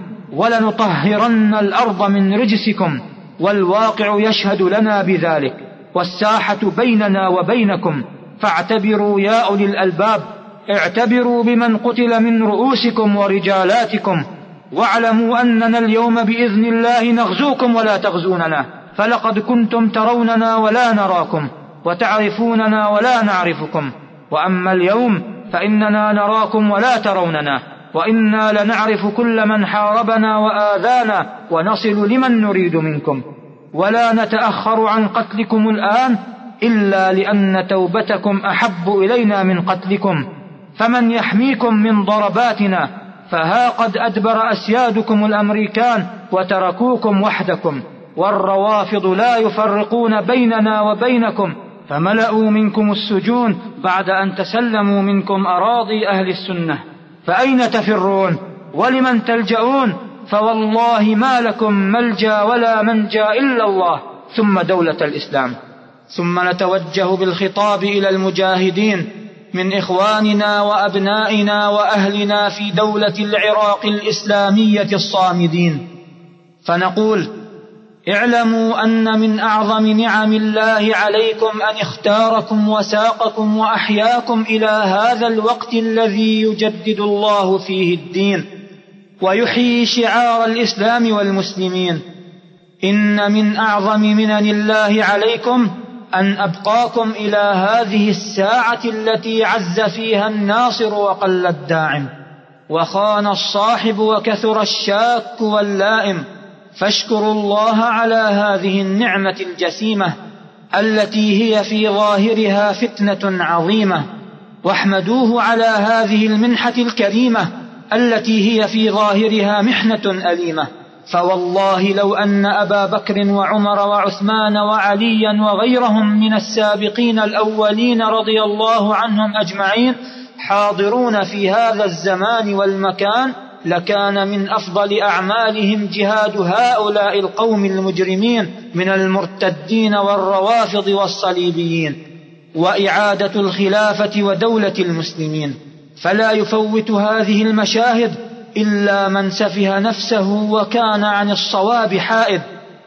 ولنطهرن الأرض من رجسكم، والواقع يشهد لنا بذلك، والساحة بيننا وبينكم، فاعتبروا يا أولي الألباب، اعتبروا بمن قتل من رؤوسكم ورجالاتكم، واعلموا أننا اليوم بإذن الله نغزوكم ولا تغزوننا، فلقد كنتم تروننا ولا نراكم، وتعرفوننا ولا نعرفكم، وأما اليوم فإننا نراكم ولا تروننا، وإنا لنعرف كل من حاربنا وآذانا، ونصل لمن نريد منكم، ولا نتأخر عن قتلكم الآن إلا لأن توبتكم أحب إلينا من قتلكم، فمن يحميكم من ضرباتنا؟ فها قد أدبر أسيادكم الأمريكان وتركوكم وحدكم، والروافض لا يفرقون بيننا وبينكم، فملأوا منكم السجون بعد أن تسلموا منكم أراضي أهل السنة، فأين تفرون؟ ولمن تلجؤون؟ فوالله ما لكم ملجأ ولا منجا إلا الله، ثم دولة الإسلام. ثم نتوجه بالخطاب إلى المجاهدين من إخواننا وأبنائنا وأهلنا في دولة العراق الإسلامية الصامدين، فنقول: اعلموا أن من أعظم نعم الله عليكم أن اختاركم وساقكم وأحياكم إلى هذا الوقت الذي يجدد الله فيه الدين ويحيي شعار الإسلام والمسلمين. إن من أعظم منن الله عليكم أن أبقاكم إلى هذه الساعة التي عز فيها الناصر وقل الداعم، وخان الصاحب وكثر الشاك واللائم، فاشكروا الله على هذه النعمة الجسيمة التي هي في ظاهرها فتنة عظيمة، واحمدوه على هذه المنحة الكريمة التي هي في ظاهرها محنة أليمة. فوالله لو أن أبا بكر وعمر وعثمان وعليا وغيرهم من السابقين الأولين رضي الله عنهم أجمعين حاضرون في هذا الزمان والمكان لكان من أفضل أعمالهم جهاد هؤلاء القوم المجرمين من المرتدين والروافض والصليبيين، وإعادة الخلافة ودولة المسلمين. فلا يفوت هذه المشاهد إلا من سفه نفسه وكان عن الصواب حائد.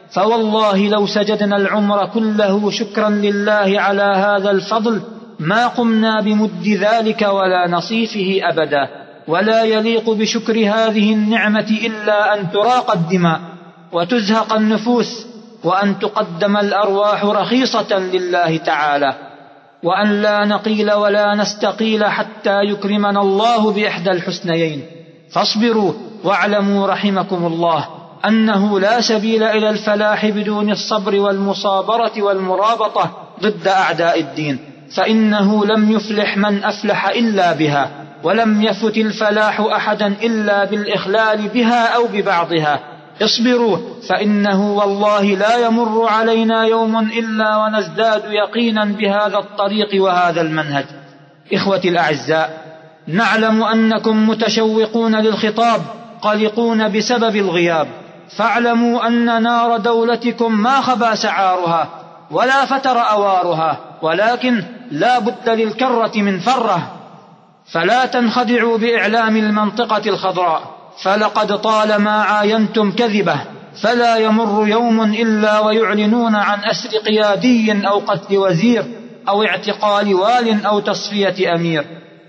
فوالله لو سجدنا العمر كله شكرا لله على هذا الفضل ما قمنا بمد ذلك ولا نصيفه أبدا. ولا يليق بشكر هذه النعمة إلا أن تراق الدماء وتزهق النفوس وأن تقدم الأرواح رخيصة لله تعالى، وأن لا نقيل ولا نستقيل حتى يكرمنا الله بإحدى الحسنيين. فاصبروا واعلموا رحمكم الله أنه لا سبيل إلى الفلاح بدون الصبر والمصابرة والمرابطة ضد أعداء الدين، فإنه لم يفلح من أفلح إلا بها، ولم يفت الفلاح أحدا إلا بالإخلال بها أو ببعضها. اصبروا فإنه والله لا يمر علينا يوم إلا ونزداد يقينا بهذا الطريق وهذا المنهج. إخوتي الأعزاء، نعلم أنكم متشوقون للخطاب قلقون بسبب الغياب، فاعلموا أن نار دولتكم ما خبا سعارها ولا فتر أوارها، ولكن لا بد للكرة من فرة. فلا تنخدعوا بإعلام المنطقة الخضراء، فلقد طالما عاينتم كذبه. فلا يمر يوم إلا ويعلنون عن أسر قيادي أو قتل وزير أو اعتقال وال أو تصفية أمير،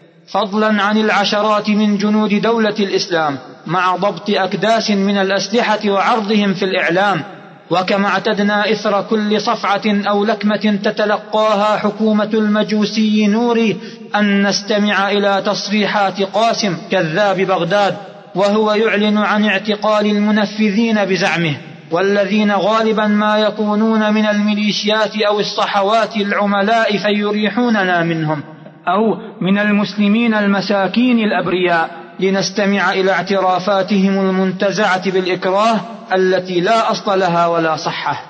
فضلا عن العشرات من جنود دولة الإسلام مع ضبط أكداس من الأسلحة وعرضهم في الإعلام. وكما اعتدنا إثر كل صفعة أو لكمة تتلقاها حكومة المجوسي نوري أن نستمع إلى تصريحات قاسم كذاب بغداد وهو يعلن عن اعتقال المنفذين بزعمه، والذين غالبا ما يكونون من الميليشيات أو الصحوات العملاء فيريحوننا منهم، أو من المسلمين المساكين الأبرياء، لنستمع إلى اعترافاتهم المنتزعة بالإكراه التي لا أصل لها ولا صحة.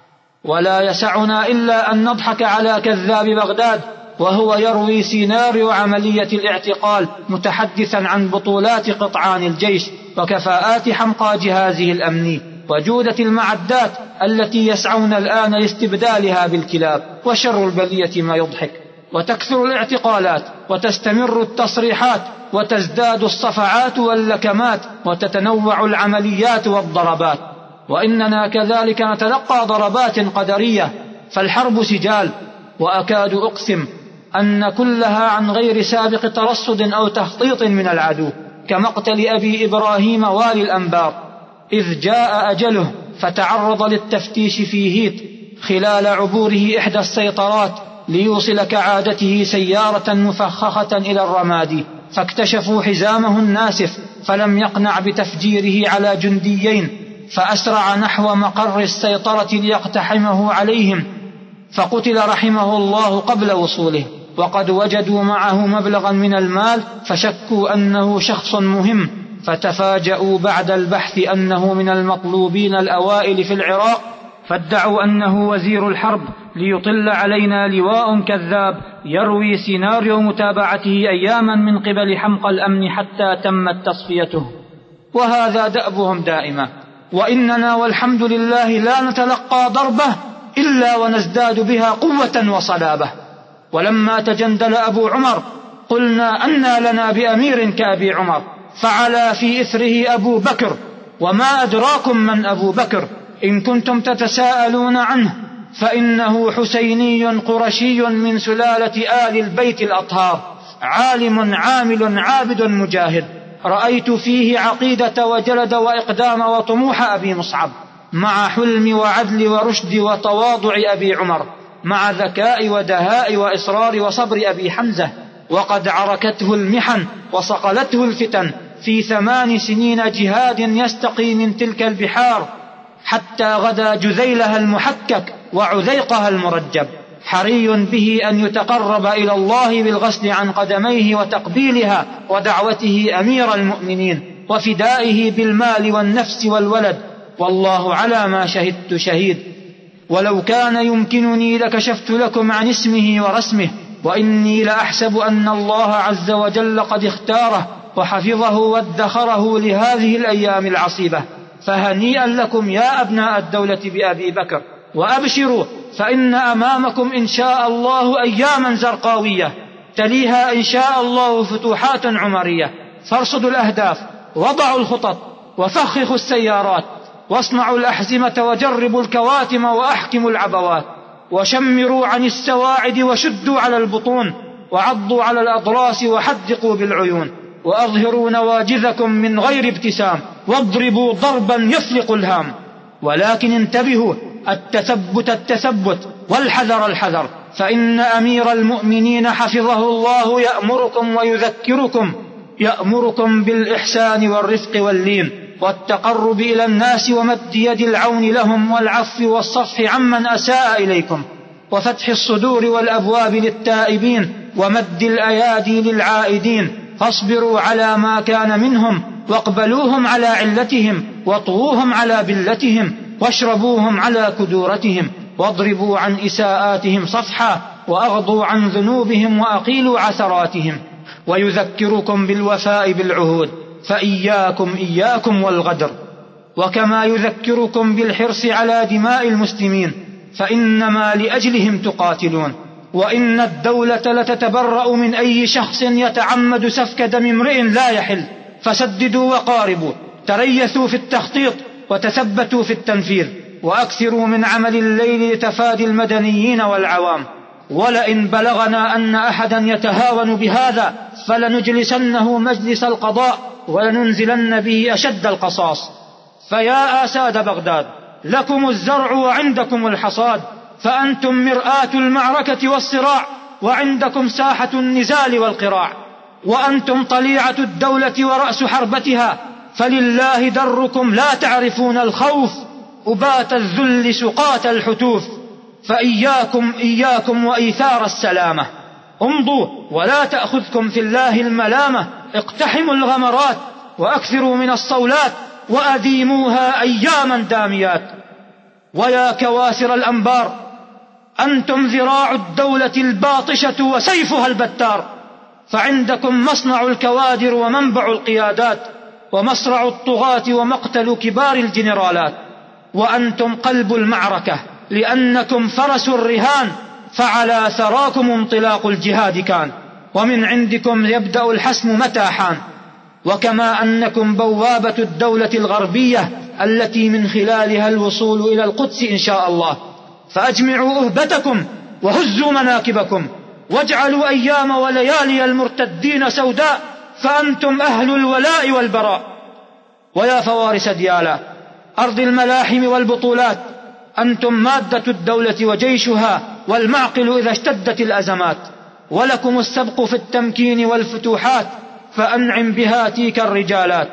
ولا يسعنا إلا أن نضحك على كذاب بغداد وهو يروي سيناريو عملية الاعتقال متحدثا عن بطولات قطعان الجيش وكفاءات حمقى جهازه الأمني وجودة المعدات التي يسعون الآن لاستبدالها بالكلاب. وشر البلية ما يضحك. وتكثر الاعتقالات وتستمر التصريحات وتزداد الصفعات واللكمات وتتنوع العمليات والضربات، وإننا كذلك نتلقى ضربات قدرية. فالحرب سجال، وأكاد أقسم أن كلها عن غير سابق ترصد أو تخطيط من العدو، كمقتل أبي إبراهيم والي الأنبار إذ جاء أجله فتعرض للتفتيش في هيت خلال عبوره إحدى السيطرات ليوصل كعادته سيارة مفخخة إلى الرمادي، فاكتشفوا حزامه الناسف فلم يقنع بتفجيره على جنديين، فأسرع نحو مقر السيطرة ليقتحمه عليهم، فقتل رحمه الله قبل وصوله. وقد وجدوا معه مبلغا من المال فشكوا أنه شخص مهم، فتفاجؤوا بعد البحث أنه من المطلوبين الأوائل في العراق، فادعوا أنه وزير الحرب ليطل علينا لواء كذاب يروي سيناريو متابعته أياما من قبل حمقى الأمن حتى تمت تصفيته. وهذا دأبهم دائما. وإننا والحمد لله لا نتلقى ضربة إلا ونزداد بها قوة وصلابة. ولما تجندل أبو عمر قلنا أنى لنا بأمير كأبي عمر، فعلى في إثره أبو بكر. وما أدراكم من أبو بكر إن كنتم تتساءلون عنه، فإنه حسيني قرشي من سلالة آل البيت الأطهار، عالم عامل عابد مجاهد، رأيت فيه عقيدة وجلد وإقدام وطموح أبي مصعب، مع حلم وعدل ورشد وتواضع أبي عمر، مع ذكاء ودهاء وإصرار وصبر أبي حمزة. وقد عركته المحن وصقلته الفتن في 8 سنين جهاد يستقي من تلك البحار، حتى غدا جذيلها المحكك وعذيقها المرجب، حري به أن يتقرب إلى الله بالغسل عن قدميه وتقبيلها ودعوته أمير المؤمنين وفدائه بالمال والنفس والولد، والله على ما شهدت شهيد. ولو كان يمكنني لكشفت لكم عن اسمه ورسمه، وإني لأحسب أن الله عز وجل قد اختاره وحفظه وادخره لهذه الأيام العصيبة. فهنيئا لكم يا أبناء الدولة بأبي بكر، وأبشروا فإن أمامكم إن شاء الله أياما زرقاوية تليها إن شاء الله فتوحات عمرية. فارصدوا الأهداف، وضعوا الخطط، وفخخوا السيارات، واصنعوا الأحزمة، وجربوا الكواتم، وأحكموا العبوات، وشمروا عن السواعد، وشدوا على البطون، وعضوا على الأضراس، وحدقوا بالعيون، وأظهروا نواجذكم من غير ابتسام، واضربوا ضربا يفلق الهام. ولكن انتبهوا، التثبت والحذر الحذر، فإن أمير المؤمنين حفظه الله يأمركم ويذكركم، يأمركم بالإحسان والرفق واللين والتقرب إلى الناس، ومد يد العون لهم، والعفو والصفح عمن أساء إليكم، وفتح الصدور والأبواب للتائبين، ومد الأيادي للعائدين. فاصبروا على ما كان منهم، واقبلوهم على علتهم، واطووهم على بلتهم، واشربوهم على كدورتهم، واضربوا عن إساءاتهم صفحا، وأغضوا عن ذنوبهم، وأقيلوا عثراتهم. ويذكركم بالوفاء بالعهود، فإياكم والغدر. وكما يذكركم بالحرص على دماء المسلمين، فإنما لأجلهم تقاتلون. وإن الدولة لتتبرأ من أي شخص يتعمد سفك دم امرئ لا يحل. فسددوا وقاربوا، تريثوا في التخطيط، وتثبتوا في التنفيذ، وأكثروا من عمل الليل لتفادي المدنيين والعوام. ولئن بلغنا أن أحدا يتهاون بهذا فلنجلسنه مجلس القضاء، ولننزلن به أشد القصاص. فيا آساد بغداد، لكم الزرع وعندكم الحصاد، فأنتم مرآة المعركة والصراع، وعندكم ساحة النزال والقراع. وأنتم طليعة الدولة ورأس حربتها، فلله دركم لا تعرفون الخوف، أبات الذل سقاة الحتوف. فإياكم وإيثار السلامة، امضوا ولا تأخذكم في الله الملامة. اقتحموا الغمرات، وأكثروا من الصولات، وأديموها أياما داميات. ويا كواسر الأنبار، أنتم ذراع الدولة الباطشة وسيفها البتار، فعندكم مصنع الكوادر ومنبع القيادات، ومصرع الطغاة ومقتل كبار الجنرالات. وأنتم قلب المعركة، لأنكم فرس الرهان، فعلى ثراكم انطلاق الجهاد كان، ومن عندكم يبدأ الحسم متى حان. وكما أنكم بوابة الدولة الغربية التي من خلالها الوصول إلى القدس إن شاء الله، فأجمعوا أهبتكم، وهزوا مناكبكم، واجعلوا أيام وليالي المرتدين سوداء، فأنتم أهل الولاء والبراء. ويا فوارس ديالا، أرض الملاحم والبطولات، أنتم مادة الدولة وجيشها، والمعقل إذا اشتدت الأزمات. ولكم السبق في التمكين والفتوحات، فأنعم بهاتيك الرجالات.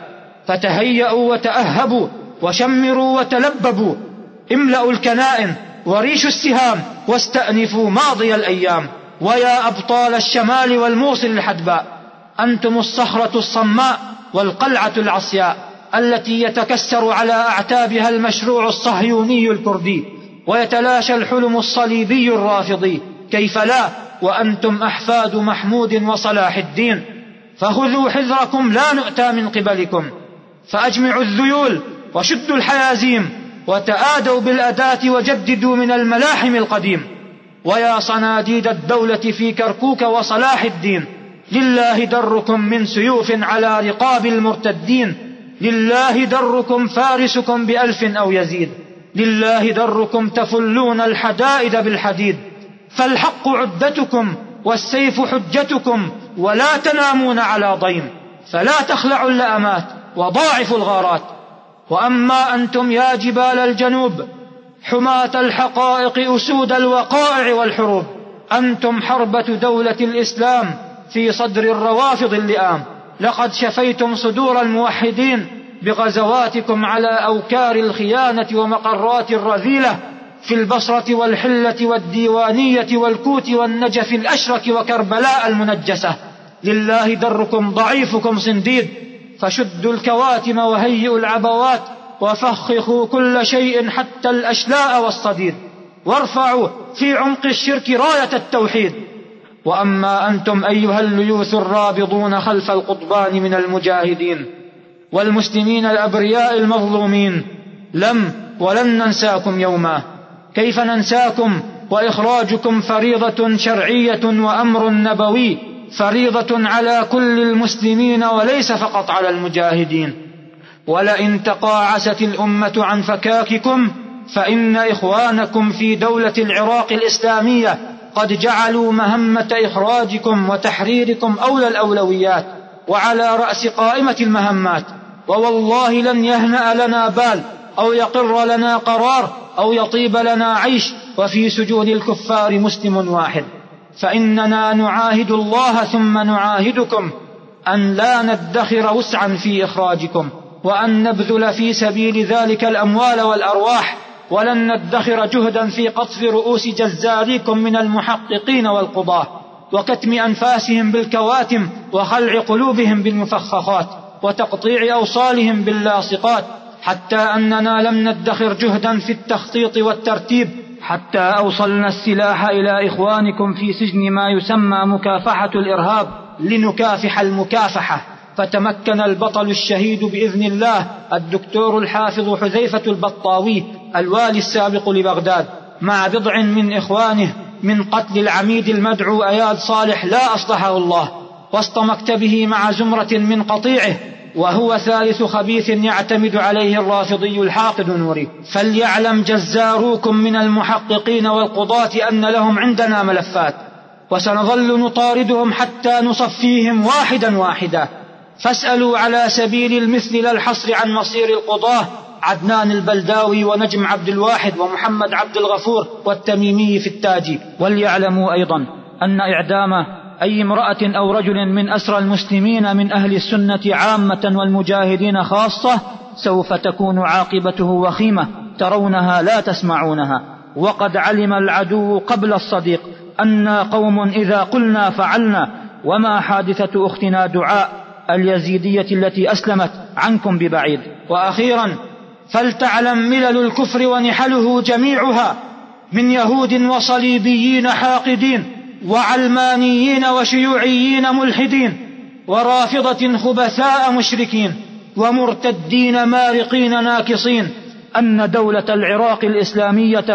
فتهيئوا وتأهبوا، وشمروا وتلببوا، املأوا الكنائن وريشوا السهام، واستأنفوا ماضي الأيام. ويا أبطال الشمال والموصل الحدباء، أنتم الصخرة الصماء والقلعة العصياء، التي يتكسر على أعتابها المشروع الصهيوني الكردي، ويتلاشى الحلم الصليبي الرافضي. كيف لا وأنتم أحفاد محمود وصلاح الدين؟ فخذوا حذركم لا نؤتى من قبلكم، فأجمعوا الذيول وشدوا الحيازيم، وتآدوا بالأداة، وجددوا من الملاحم القديم. ويا صناديد الدولة في كركوك وصلاح الدين، لله دركم من سيوف على رقاب المرتدين، لله دركم فارسكم بألف أو يزيد، لله دركم تفلون الحدائد بالحديد. فالحق عدتكم والسيف حجتكم، ولا تنامون على ضيم، فلا تخلعوا اللأمات وضاعفوا الغارات. وأما أنتم يا جبال الجنوب، حماة الحقائق أسود الوقائع والحروب، أنتم حربة دولة الإسلام في صدر الروافض اللئام. لقد شفيتم صدور الموحدين بغزواتكم على أوكار الخيانة ومقرات الرذيلة في البصرة والحلة والديوانية والكوت والنجف الأشرك وكربلاء المنجسة. لله دركم ضعيفكم صنديد، فشدوا الكواتم وهيئوا العبوات، وفخخوا كل شيء حتى الأشلاء والصديد، وارفعوا في عمق الشرك راية التوحيد. وأما أنتم أيها الليوث الرابضون خلف القضبان من المجاهدين والمسلمين الأبرياء المظلومين، لم ولن ننساكم يوما. كيف ننساكم وإخراجكم فريضة شرعية وأمر نبوي، فريضة على كل المسلمين وليس فقط على المجاهدين. ولئن تقاعست الأمة عن فكاككم فإن إخوانكم في دولة العراق الإسلامية قد جعلوا مهمة إخراجكم وتحريركم أولى الأولويات وعلى رأس قائمة المهمات، ووالله لن يهنأ لنا بال أو يقر لنا قرار أو يطيب لنا عيش وفي سجود الكفار مسلم واحد. فإننا نعاهد الله ثم نعاهدكم أن لا ندخر وسعا في إخراجكم، وأن نبذل في سبيل ذلك الأموال والأرواح، ولن ندخر جهدا في قطف رؤوس جزاريكم من المحققين والقضاة وكتم أنفاسهم بالكواتم وخلع قلوبهم بالمفخخات وتقطيع أوصالهم باللاصقات، حتى أننا لم ندخر جهدا في التخطيط والترتيب حتى أوصلنا السلاح إلى إخوانكم في سجن ما يسمى مكافحة الإرهاب لنكافح المكافحة. فتمكن البطل الشهيد بإذن الله الدكتور الحافظ حذيفة البطاوي الوالي السابق لبغداد مع بضع من إخوانه من قتل العميد المدعو أياد صالح لا أصلحه الله وسط مكتبه مع زمرة من قطيعه، وهو ثالث خبيث يعتمد عليه الرافضي الحاقد نوري. فليعلم جزاروكم من المحققين والقضاة أن لهم عندنا ملفات، وسنظل نطاردهم حتى نصفيهم واحدا واحدا. فاسألوا على سبيل المثل لا الحصر عن مصير القضاة عدنان البلداوي ونجم عبد الواحد ومحمد عبد الغفور والتميمي في التاجي. وليعلموا أيضا أن إعدام أي امرأة أو رجل من أسرى المسلمين من أهل السنة عامة والمجاهدين خاصة سوف تكون عاقبته وخيمة ترونها لا تسمعونها. وقد علم العدو قبل الصديق أنا قوم إذا قلنا فعلنا، وما حادثة أختنا دعاء اليزيدية التي أسلمت عنكم ببعيد. وأخيرا فلتعلم ملل الكفر ونحله جميعها من يهود وصليبيين حاقدين وعلمانيين وشيوعيين ملحدين ورافضة خبثاء مشركين ومرتدين مارقين ناكصين أن دولة العراق الإسلامية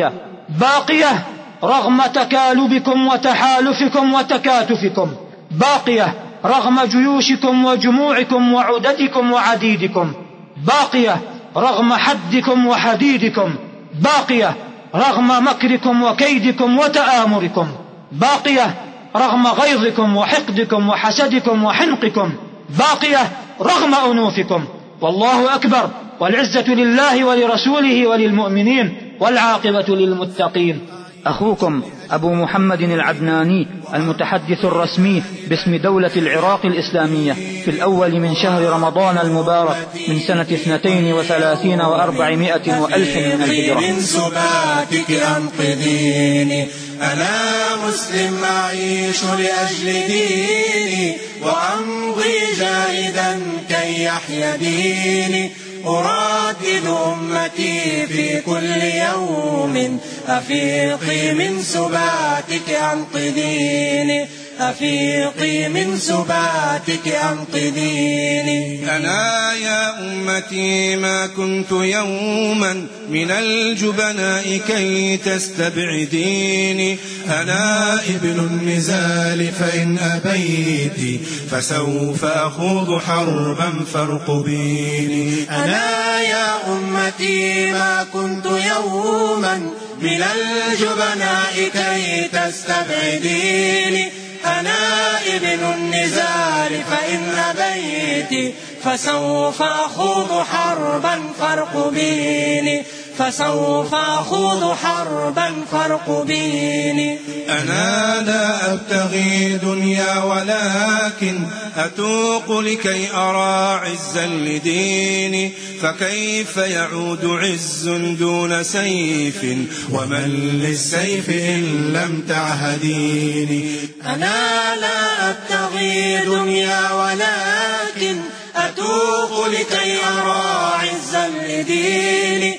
باقية رغم تكالبكم وتحالفكم وتكاتفكم، باقية رغم جيوشكم وجموعكم وعددكم وعديدكم، باقية رغم حدكم وحديدكم، باقية رغم مكركم وكيدكم وتآمركم، باقية رغم غيظكم وحقدكم وحسدكم وحنقكم، باقية رغم أنوفكم. والله أكبر، والعزة لله ولرسوله وللمؤمنين، والعاقبة للمتقين. أخوكم أبو محمد العدناني المتحدث الرسمي باسم دولة العراق الإسلامية في الأول من شهر رمضان المبارك من سنة 32 و400 وألف من الهجرة. من سباتك أنقذيني، أنا مسلم أعيش لأجل ديني وأمضي جاهدا كي يحيا ديني، أردد أمتي في كل يوم أفيقي من سباتك أنقذيني، أفيقي من سباتك أنقذيني. أنا يا أمتي ما كنت يوما من الجبناء كي تستبعديني، أنا ابن النزال فإن أبيت فسوف أخوض حربا فارقبيني. أنا يا أمتي ما كنت يوما من الجبناء كي تستبعديني، أنا ابن النزال فإن أبيت فسوف أخوض حربا فارقبيني، فسوف أخوض حربا فارقبيني. أنا لا أبتغي دنيا ولكن أتوق لكي أرى عزا لديني، فكيف يعود عز دون سيف ومن للسيف إن لم تعهديني. أنا لا أبتغي دنيا ولكن أتوق لكي أرى عزا لديني،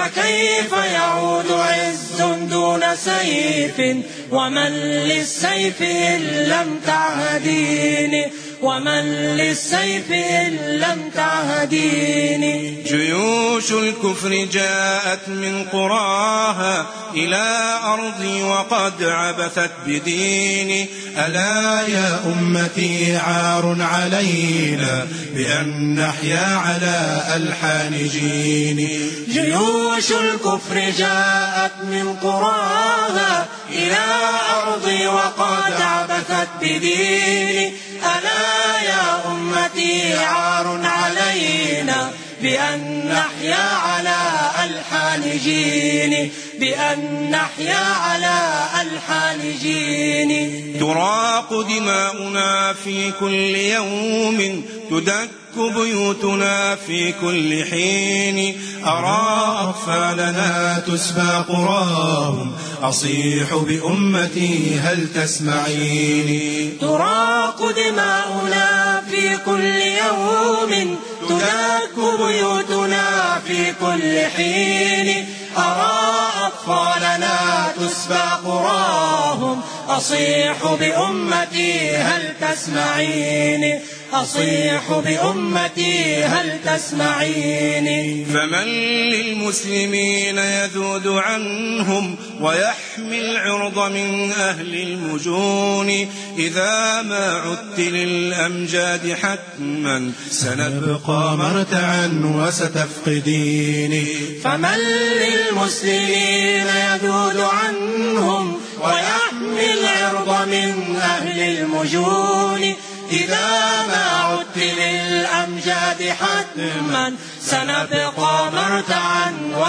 فكيف يعود عز دون سيف ومن للسيف إن لم تعهديني ومن للسيف إن لم تعهديني. جيوش الكفر جاءت من قراها إلى أرضي وقد عبثت بديني. ألا يا أمتي عار علينا بأن نحيا على ألحان جيني. جيوش الكفر جاءت من قراها إلى أرضي وقد عبثت بديني. ألا يا أمتي عار علينا بأن نحيا على ألحان جيني بأن نحيا على ألحان جيني. تراق دماؤنا في كل يوم تدك بيوتنا في كل حين. أرى أطفالنا تسبى قراهم أصيح بأمتي هل تسمعيني. تراق دماؤنا في كل يوم تدك بيوتنا في كل حين. أرى أطفالنا تسبى قراهم أصيح بأمتي هل تسمعيني أصيح بأمتي هل تسمعيني. فمن للمسلمين يذود عنهم ويحمي العرض من أهل المجون. إذا ما عدت للأمجاد حتما سنبقى مرتعا وستفقديني. فمن للمسلمين يذود عنهم ويحمي العرض من أهل المجون. إذا ما عدت للأمجاد حتما سنبقى مرتعا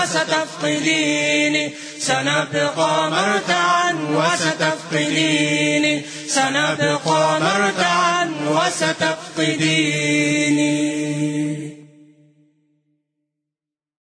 وستفقديني سنبقى مرتعا وستفقديني سنبقى مرتعا وستفقديني.